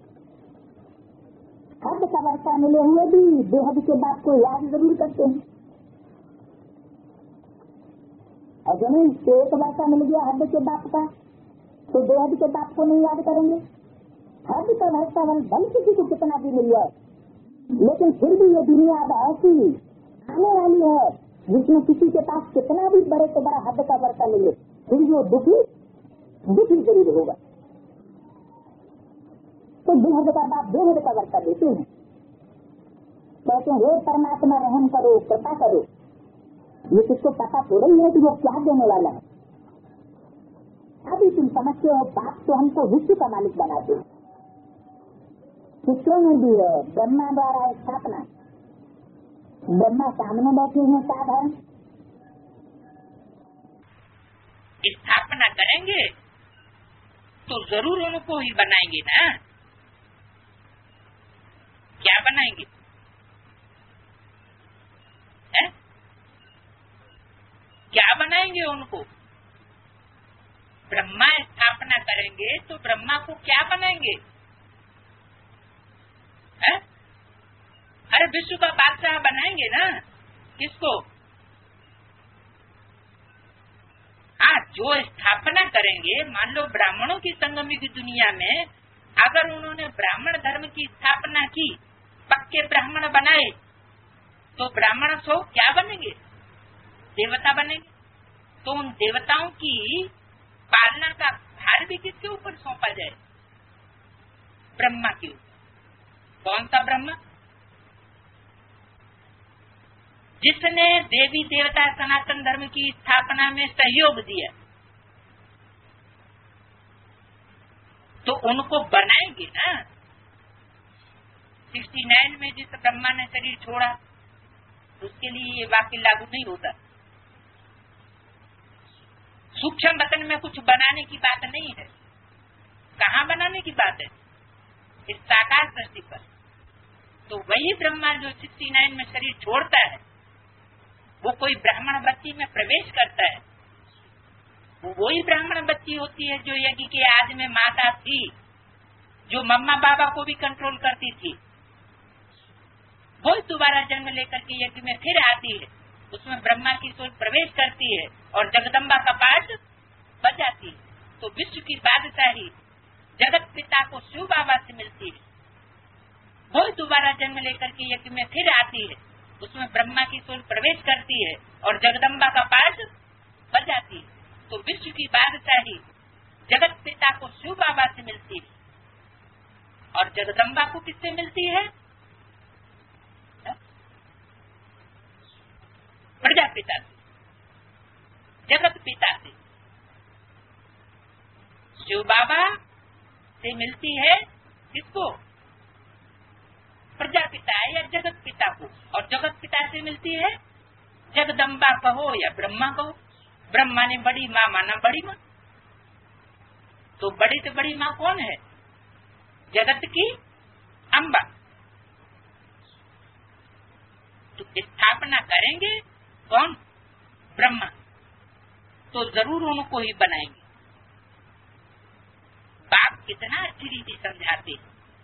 हद का वर्षा मिले हुए भी बेहद के बाप को याद जरूर करते हैं। और नहीं एक वर्षा मिल गया हद के बाप का तो बेहद के बाप को नहीं याद करेंगे। हद का वर्षा भले किसी को कितना भी मिल जाए, लेकिन फिर भी ये दुनिया अब ऐसी आने वाली है जिसमें किसी के पास कितना भी बड़े तो बड़ा हद का वर्षा मिले फिर भी वो दुखी दुखी जरूर होगा। तो बेहद का बाप बेहद का वर्षा देते हैं। कहते हैं हे परमात्मा रहम करो, कृपा करो, ये तुझको पता थोड़ा ही है कि वो क्या देने वाला है। अभी तुम समझते हो बाप तो हमको विश्व का मालिक बनाते हैं। चित्रों में भी है ब्रह्मा द्वारा स्थापना, ब्रह्मा सामने बैठे हैं साधारण,
स्थापना करेंगे तो जरूर उनको ही बनाएंगे ना। क्या बनाएंगे है? क्या बनाएंगे उनको? ब्रह्मा स्थापना करेंगे तो ब्रह्मा को क्या बनाएंगे है? अरे विश्व का बादशाह बनाएंगे ना। किसको? हाँ, जो स्थापना करेंगे, मान लो ब्राह्मणों की संगमी की दुनिया में अगर उन्होंने ब्राह्मण धर्म की स्थापना की, पक्के ब्राह्मण बनाए, तो ब्राह्मण सो क्या बनेंगे? देवता बनेंगे। तो उन देवताओं की पालना का भार भी किसके ऊपर सौंपा जाए? ब्रह्मा के ऊपर। कौन सा ब्रह्मा? जिसने देवी देवता सनातन धर्म की स्थापना में सहयोग दिया, तो उनको बनाएंगे ना। उनहत्तर में जिस ब्रह्मा ने शरीर छोड़ा, उसके लिए ये वाक्य लागू नहीं होता। सूक्ष्म वतन में कुछ बनाने की बात नहीं है। कहाँ बनाने की बात है? इस साकार सृष्टि पर। तो वही ब्रह्मा जो उनहत्तर में शरीर छोड़ता है, वो कोई ब्राह्मण बच्ची में प्रवेश करता है, वो वही ब्राह्मण बच्ची होती है जो यज्ञ के आदि में माता थी, जो मम्मा बाबा को भी कंट्रोल करती थी। वो दोबारा जन्म लेकर के यज्ञ में फिर आती है, उसमें ब्रह्मा की सोच प्रवेश करती है और जगदम्बा का पाठ बजाती है। तो विश्व की बादशाही जगत पिता को शिव बाबा से मिलती है। वो दोबारा जन्म लेकर के यज्ञ में फिर आती है, उसमें ब्रह्मा की सोल प्रवेश करती है और जगदम्बा का पाठ बजाती है। तो विश्व की बादशाही जगत पिता को शिव बाबा से मिलती है और जगदम्बा को किससे मिलती है? प्रजापिता से, जगत पिता से। शिव बाबा से मिलती है किसको? प्रजापिता या जगत पिता को। और जगत पिता से मिलती है जगदम्बा कहो या ब्रह्मा कहो। ब्रह्मा ने बड़ी माँ माना बड़ी माँ, तो बड़ी से बड़ी माँ कौन है? जगत की अम्बा। तो स्थापना करेंगे कौन? ब्रह्मा। तो जरूर उनको ही बनाएंगे। बाप कितना अच्छी रीति समझाते,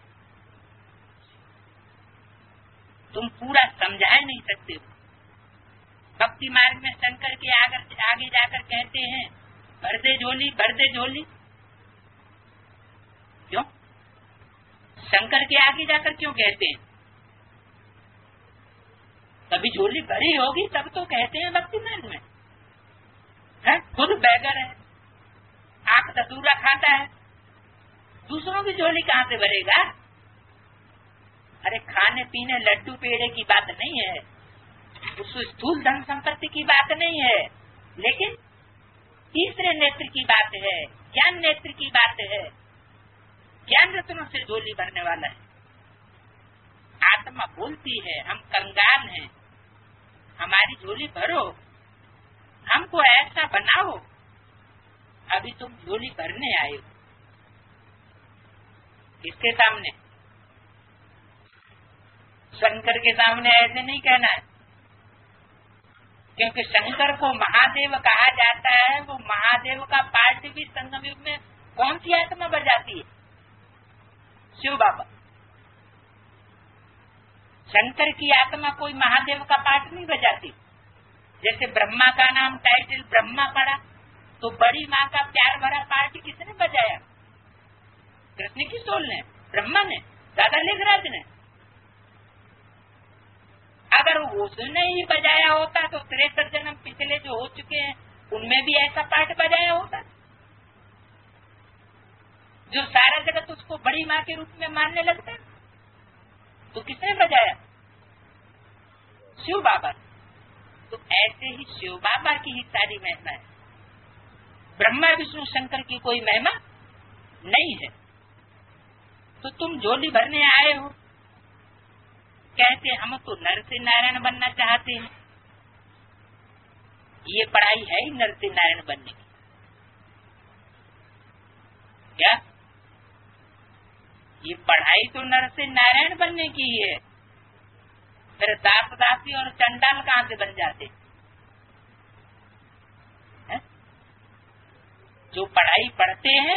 तुम पूरा समझा नहीं सकते हो। भक्ति मार्ग में शंकर के आगे, आगे जाकर कहते हैं भर दे झोली, भर दे झोली। क्यों? शंकर के आगे जाकर क्यों कहते हैं? कभी झोली भरी होगी तब तो कहते हैं भक्ति मार्ग में। है? खुद बैगर है, आंख धतूरा खाता है, दूसरों की झोली कहाँ से भरेगा? अरे खाने पीने लड्डू पेड़े की बात नहीं है, उस स्थूल धन संपत्ति की बात नहीं है, लेकिन तीसरे नेत्र की बात है, ज्ञान नेत्र की बात है। ज्ञान रत्नों से झोली भरने वाला है। आत्मा बोलती है हम कंगाल हैं, हमारी झोली भरो, हमको ऐसा बनाओ। अभी तुम झोली भरने आए हो। किसके सामने? शंकर के सामने ऐसे नहीं कहना है, क्योंकि शंकर को महादेव कहा जाता है। वो महादेव का पाठ भी संगम युग में कौन सी आत्मा बजाती है? शिव बाबा। शंकर की आत्मा कोई महादेव का पाठ नहीं बजाती। जैसे ब्रह्मा का नाम टाइटल ब्रह्मा पड़ा, तो बड़ी माँ का प्यार भरा पाठ किसने बजाया? कृष्ण की सोल ने, ब्रह्मा ने, दादा लेखराज ने। अगर उसने ही बजाया होता तो तिरसठ जन्म पिछले जो हो चुके हैं उनमें भी ऐसा पाठ बजाया होता। जो सारा जगत उसको बड़ी माँ के रूप में मानने लगता, तो किसने बजाया? शिव बाबा। तो ऐसे ही शिव बाबा की ही सारी महिमा है, ब्रह्मा विष्णु शंकर की कोई महिमा नहीं है। तो तुम झोली भरने आए हो, कहते हम तो नर से नारायण बनना चाहते हैं। ये पढ़ाई है ही नर से नारायण बनने की क्या? ये पढ़ाई तो नर से नारायण बनने की ही है। फिर दास दासी और चंडाल कहाँ से बन जाते हैं? जो पढ़ाई पढ़ते हैं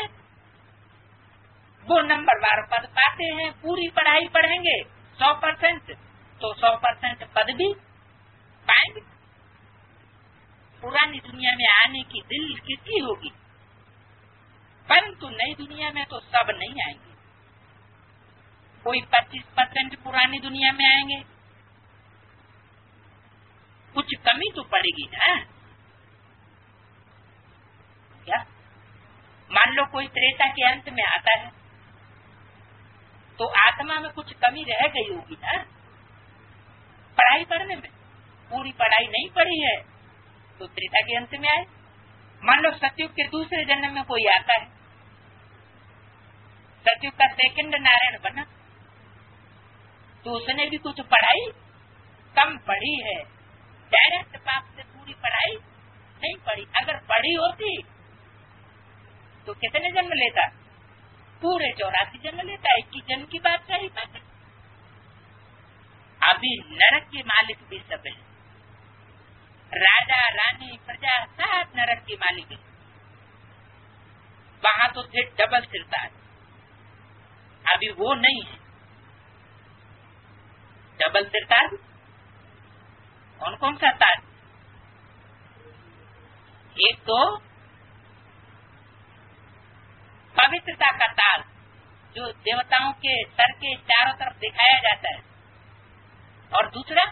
वो नंबरवार पद पाते हैं। पूरी पढ़ाई पढ़ेंगे सौ परसेंट तो सौ परसेंट पद भी पाएंगे। पुरानी दुनिया में आने की दिल किसकी होगी? परंतु नई दुनिया में तो सब नहीं आएंगे। कोई पच्चीस परसेंट पुरानी दुनिया में आएंगे। कुछ कमी तो पड़ेगी ना। क्या मान लो कोई त्रेता के अंत में आता है तो आत्मा में कुछ कमी रह गई होगी ना पढ़ाई पढ़ने में। पूरी पढ़ाई नहीं पढ़ी है तो त्रेता के अंत में आए। मान लो सतयुग के दूसरे जन्म में कोई आता है, सतयुग का सेकंड नारायण बना, तो उसने भी कुछ पढ़ाई कम पढ़ी है। डायरेक्ट पाप से पूरी पढ़ाई नहीं पढ़ी। अगर पढ़ी होती तो कितने जन्म लेता? पूरे चौरासी जन्म लेता। इक्कीस जन्म की बात सही बात है। अभी नरक के मालिक भी सब है, राजा रानी प्रजा सब नरक के मालिक है। वहां तो थे डबल सिरताज, अभी वो नहीं है। डबल सिरताज कौन कौन सा ताज? एक तो पवित्रता का ताज जो देवताओं के सर के चारों तरफ दिखाया जाता है, और दूसरा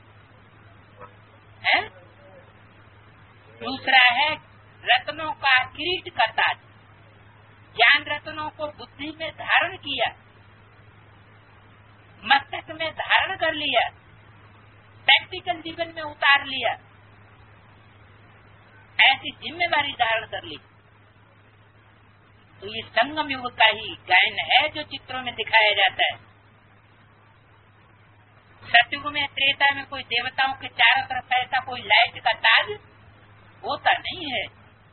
है दूसरा है रत्नों का किरीट का ताज। ज्ञान रत्नों को बुद्धि में धारण किया, मस्तक में धारण कर लिया, प्रैक्टिकल जीवन में उतार लिया, ऐसी जिम्मेवारी धारण कर ली। तो ये संगम युग का ही गायन है जो चित्रों में दिखाया जाता है। सतयुग में त्रेता में कोई देवताओं के चारों तरफ ऐसा कोई लाइट का ताज होता नहीं है,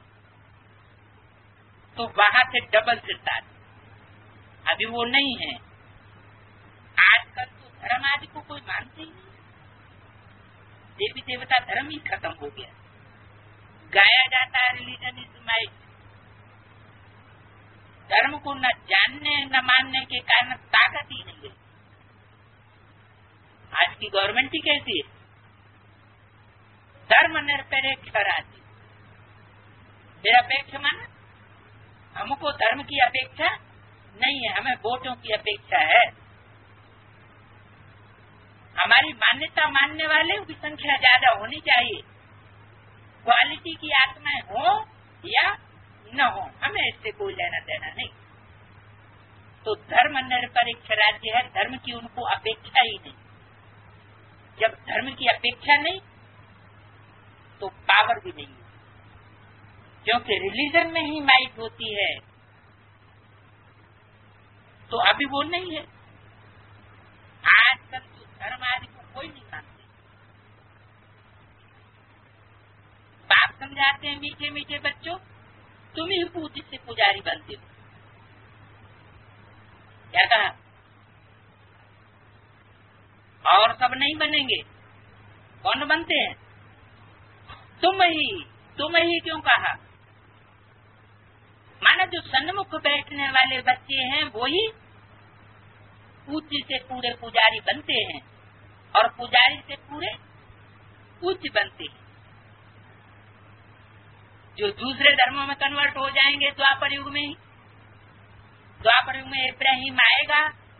तो वहां से डबल सिरताज। अभी वो नहीं है। आजकल तो धर्म आदि को कोई मानते ही नहीं। देवी देवता धर्म ही खत्म हो गया। गाया जाता है रिलीजन इज माइट। धर्म को न जानने न मानने के कारण ताकत ही नहीं है। आज की गवर्नमेंट ही कैसी है? धर्म निरपेक्ष राज्य। निरपेक्ष माना हमको धर्म की अपेक्षा नहीं है, हमें वोटों की अपेक्षा है। हमारी मान्यता मानने वाले की संख्या ज्यादा होनी चाहिए। क्वालिटी की आत्माएं हो या न हो, हमें इससे कोई लेना देना नहीं। तो धर्म निरपेक्ष राज्य है, धर्म की उनको अपेक्षा ही नहीं। जब धर्म की अपेक्षा नहीं तो पावर भी नहीं, क्योंकि रिलीजन में ही माइट होती है। तो अभी वो नहीं है। आजकल तो धर्म आदि को कोई नहीं मानते। बाप समझाते हैं मीठे मीठे बच्चों, तुम ही पूज्य से पुजारी बनते हो। क्या कहा? और सब नहीं बनेंगे। कौन बनते हैं? तुम ही। तुम ही क्यों कहा? माना जो सन्मुख बैठने वाले बच्चे हैं वो ही पूज्य से पूरे पुजारी बनते हैं, और पुजारी से पूरे पूज्य बनते हैं। जो दूसरे धर्मों में कन्वर्ट हो जाएंगे द्वापर युग में ही, द्वापर युग में इब्राहिम आएगा,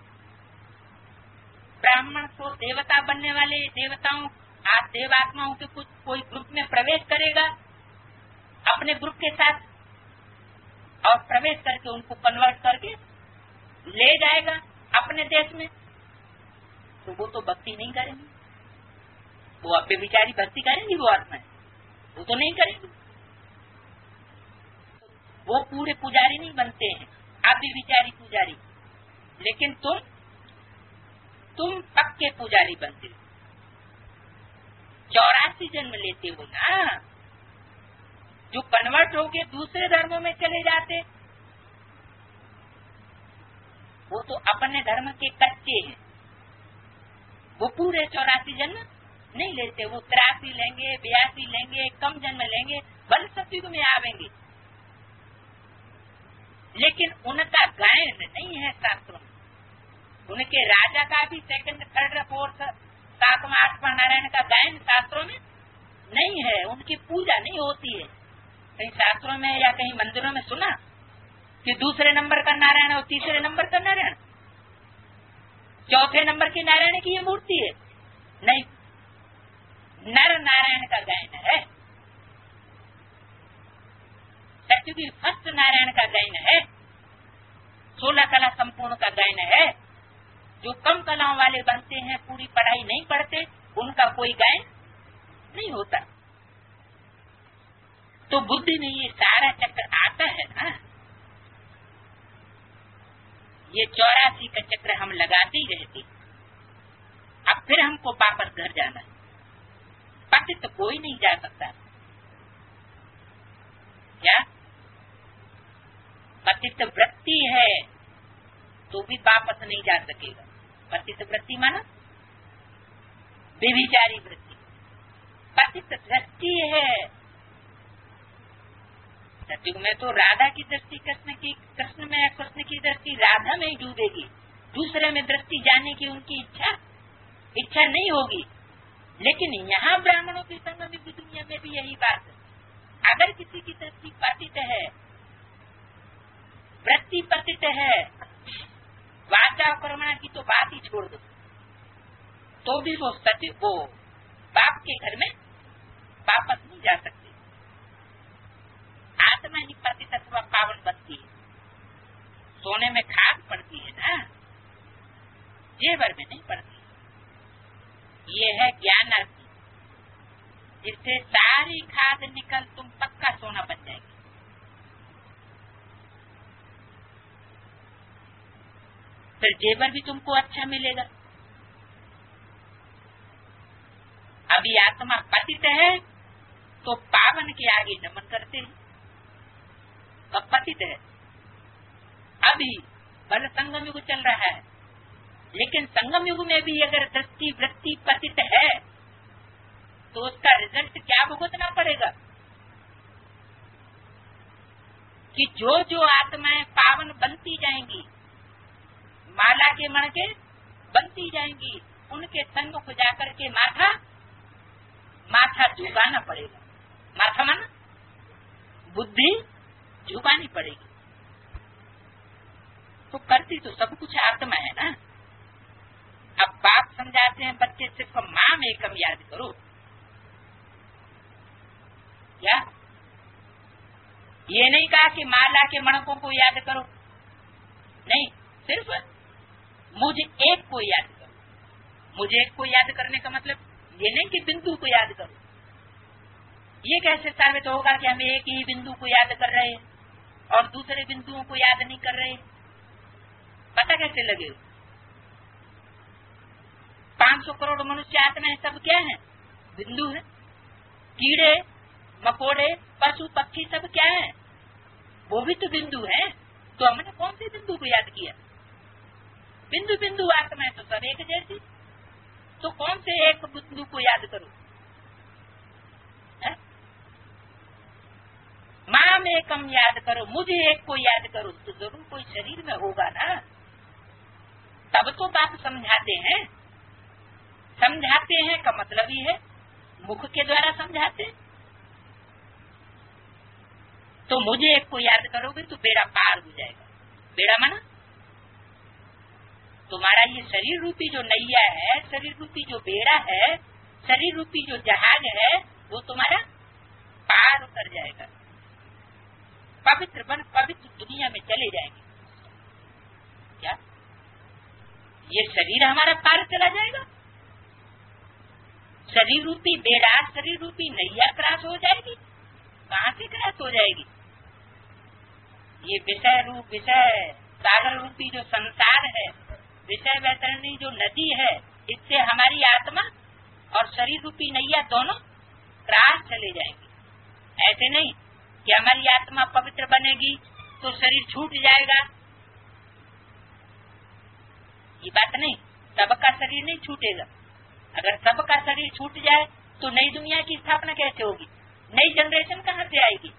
ब्राह्मण को देवता बनने वाले देवताओं आज देवात्माओं के कुछ कोई ग्रुप में प्रवेश करेगा अपने ग्रुप के साथ, और प्रवेश करके उनको कन्वर्ट करके ले जाएगा अपने देश में। तो वो तो भक्ति नहीं करेंगे। वो अब बेचारी भक्ति करेंगी वो आत्माएं? वो तो नहीं करेंगी। वो पूरे पुजारी नहीं बनते हैं, आप भी विचारी पुजारी, लेकिन तुम तुम पक्के पुजारी बनते हो, चौरासी जन्म लेते हो ना। जो कन्वर्ट होके दूसरे धर्मों में चले जाते वो तो अपने धर्म के कच्चे हैं, वो पूरे चौरासी जन्म नहीं लेते। वो तिरासी लेंगे, बयासी लेंगे, कम जन्म लेंगे, बल सतयुग में आवेंगे, लेकिन उनका गायन नहीं है शास्त्रों में। उनके राजा का भी सेकंड थर्ड फोर्थ सातवां आठवां नारायण का गायन शास्त्रों में नहीं है। उनकी पूजा नहीं होती है। कहीं शास्त्रों में या कहीं मंदिरों में सुना कि दूसरे नंबर का नारायण और तीसरे नंबर का नारायण, चौथे नंबर के नारायण की ये मूर्ति है? नहीं, नर नारायण का गायन है, सत्युगी फर्स्ट नारायण का गायन है, सोलह कला संपूर्ण का गायन है। जो कम कलाओं वाले बनते हैं, पूरी पढ़ाई नहीं पढ़ते, उनका कोई गायन नहीं होता। तो बुद्धि में ये सारा चक्र आता है ना, ये चौरासी का चक्र हम लगाते ही रहते। अब फिर हमको वापस घर जाना है। पतित तो कोई नहीं जा सकता क्या? पतित वृत्ति है तो भी वापस नहीं जा सकेगा। पतित वृत्ति माना बेविचारी वृत्ति। पतित दृष्टि है। सत्युग में तो राधा की दृष्टि कृष्ण की, कृष्ण में कृष्ण की दृष्टि राधा में ही डूबेगी। दूसरे में दृष्टि जाने की उनकी इच्छा इच्छा नहीं होगी। लेकिन यहाँ ब्राह्मणों की संगम की दुनिया में भी यही बात है। अगर किसी की दृष्टि पतित है, वृत्ति पतित है, वाचा और कर्मणा की तो बात ही छोड़ दो, तो भी वो सत्य वो बाप के घर में वापस नहीं जा सकते। आत्मा ही पतित अथवा पावन बनती है। सोने में खाद पड़ती है ना, जेवर में नहीं पड़ती। ये है ज्ञानार्थी, जिससे सारी खाद निकल तुम पक्का सोना बन जाएगी। फिर जेवर भी तुमको अच्छा मिलेगा। अभी आत्मा पतित है तो पावन के आगे नमन करते हैं। अब पतित है, अभी बल संगम युग चल रहा है, लेकिन संगम युग में भी अगर दृष्टि वृत्ति पतित है तो उसका रिजल्ट क्या भुगतना पड़ेगा कि जो जो आत्माएं पावन बनती जाएंगी, माला के मण के बनती जाएंगी, उनके सन्मुख जाकर के माथा माथा झुकाना पड़ेगा। माथा मन बुद्धि झुकानी पड़ेगी। तो करती तो सब कुछ आत्मा है ना। अब बाप समझाते हैं बच्चे सिर्फ माँ में कम याद करो। क्या ये नहीं कहा कि माला के मणकों को याद करो, नहीं, सिर्फ मुझे एक को याद करो। मुझे एक को याद करने का मतलब ये नहीं कि बिंदु को याद करो। ये कैसे साबित होगा कि हम एक ही बिंदु को याद कर रहे हैं और दूसरे बिंदुओं को याद नहीं कर रहे? पता कैसे लगेगा? पांच सौ करोड़ मनुष्य आत्माएं सब क्या है? बिंदु है। कीड़े मकोड़े पशु पक्षी सब क्या है? वो भी तो बिंदु है। तो हमने कौन से बिंदु को याद किया? बिंदु बिंदु आत्मा है तो सब एक जैसी। तो कौन से एक बिंदु को याद करो? माँ में कम याद करो, मुझे एक को याद करो। तो जरूर कोई शरीर में होगा ना, तब तो बात समझाते हैं। समझाते हैं का मतलब ही है मुख के द्वारा समझाते। तो मुझे एक को याद करोगे तो बेड़ा पार हो जाएगा। बेड़ा माना तुम्हारा ये शरीर रूपी जो नैया है, शरीर रूपी जो बेड़ा है, शरीर रूपी जो जहाज है, वो तुम्हारा पार उतर जाएगा। पवित्र बन पवित्र दुनिया में चले जाएंगे। क्या ये शरीर हमारा पार चला जाएगा? शरीर रूपी बेड़ा, शरीर रूपी नैया क्रॉस हो जाएगी। कहाँ से क्रॉस हो जाएगी? ये विषय रूप विषय सागर रूपी जो संसार है, विषय वैतरणी जो नदी है, इससे हमारी आत्मा और शरीर रूपी नैया दोनों क्रॉस चले जाएंगे। ऐसे नहीं कि हमारी आत्मा पवित्र बनेगी तो शरीर छूट जाएगा, ये बात नहीं। सबका शरीर नहीं छूटेगा। अगर सबका शरीर छूट जाए तो नई दुनिया की स्थापना कैसे होगी? नई जनरेशन कहाँ से आएगी?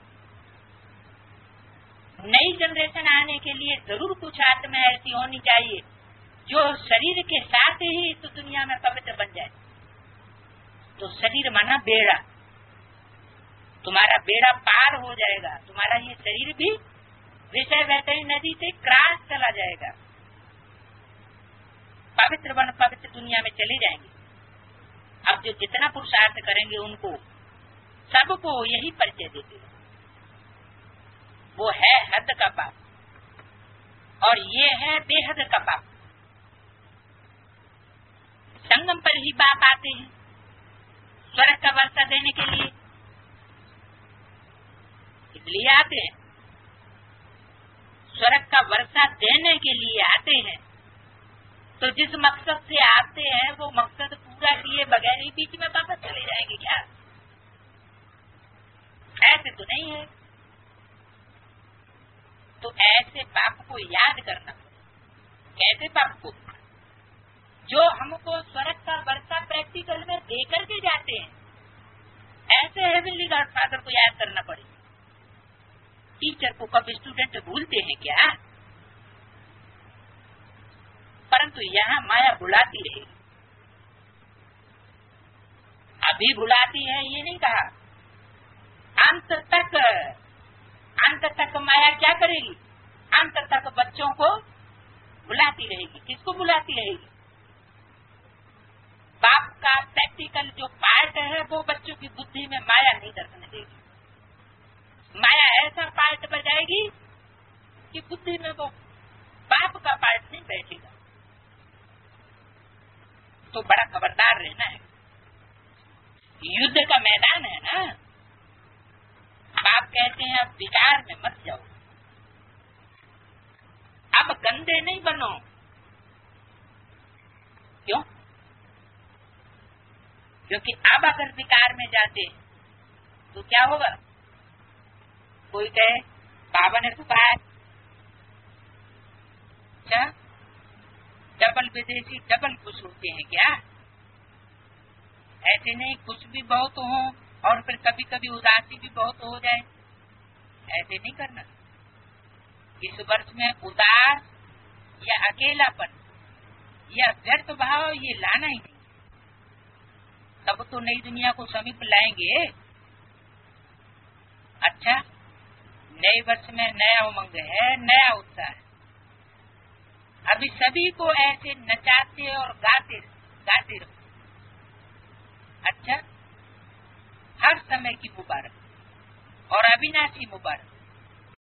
नई जनरेशन आने के लिए जरूर कुछ आत्मा ऐसी होनी चाहिए जो शरीर के साथ ही इस दुनिया में पवित्र बन जाए। तो शरीर माना बेड़ा, तुम्हारा बेड़ा पार हो जाएगा, तुम्हारा ये शरीर भी विषय वैतरणी नदी से क्रॉस चला जाएगा, पवित्र बन पवित्र दुनिया में चले जाएंगे। अब जो जितना पुरुषार्थ करेंगे उनको सबको यही परिचय देते हैं, वो है हद का पाप और ये है बेहद का पाप। संगम पर ही बाप आते हैं स्वर्ग का वर्षा देने के लिए, इसलिए आते हैं, स्वर्ग का वर्षा देने के लिए आते हैं। तो जिस मकसद से आते हैं वो मकसद पूरा किए बगैर ही बीच में वापस चले जाएंगे क्या? ऐसे तो नहीं है। तो ऐसे पाप को याद करना। कैसे पाप को? जो हमको स्वर्ग का वर्षा प्रैक्टिकल में दे करके जाते हैं, ऐसे हेवनली गॉडफादर को याद करना पड़ेगा। टीचर को कब स्टूडेंट भूलते हैं क्या? परंतु यहाँ माया बुलाती रहेगी। अभी बुलाती है ये नहीं कहा, अंत तक अंत तक माया क्या करेगी? अंत तक बच्चों को बुलाती रहेगी। किसको बुलाती रहेगी? बाप का प्रैक्टिकल जो पार्ट है वो बच्चों की बुद्धि में माया नहीं दर्शने देगी। माया ऐसा पार्ट बजाएगी कि बुद्धि में वो बाप का पार्ट नहीं बैठेगा। तो बड़ा खबरदार रहना है। युद्ध का मैदान है ना। बाप कहते हैं अब विकार में मत जाओ, अब गंदे नहीं बनो। क्यों? क्योंकि अब अगर विकार में जाते तो क्या होगा? कोई कहे बाबा ने तो कहा, अच्छा डबल विदेशी डबल खुश होते हैं क्या? ऐसे नहीं, कुछ भी बहुत हो और फिर कभी कभी उदासी भी बहुत हो जाए, ऐसे नहीं करना। इस वर्ष में उदास या अकेलापन या व्यर्थ भाव ये लाना ही नहीं। तब तो नई दुनिया को समीप लाएंगे। अच्छा, नए वर्ष में नया उमंग है, नया उत्साह है। अभी सभी को ऐसे नचाते और गाते गाते रहो। अच्छा, हर समय की मुबारक और अविनाशी मुबारक।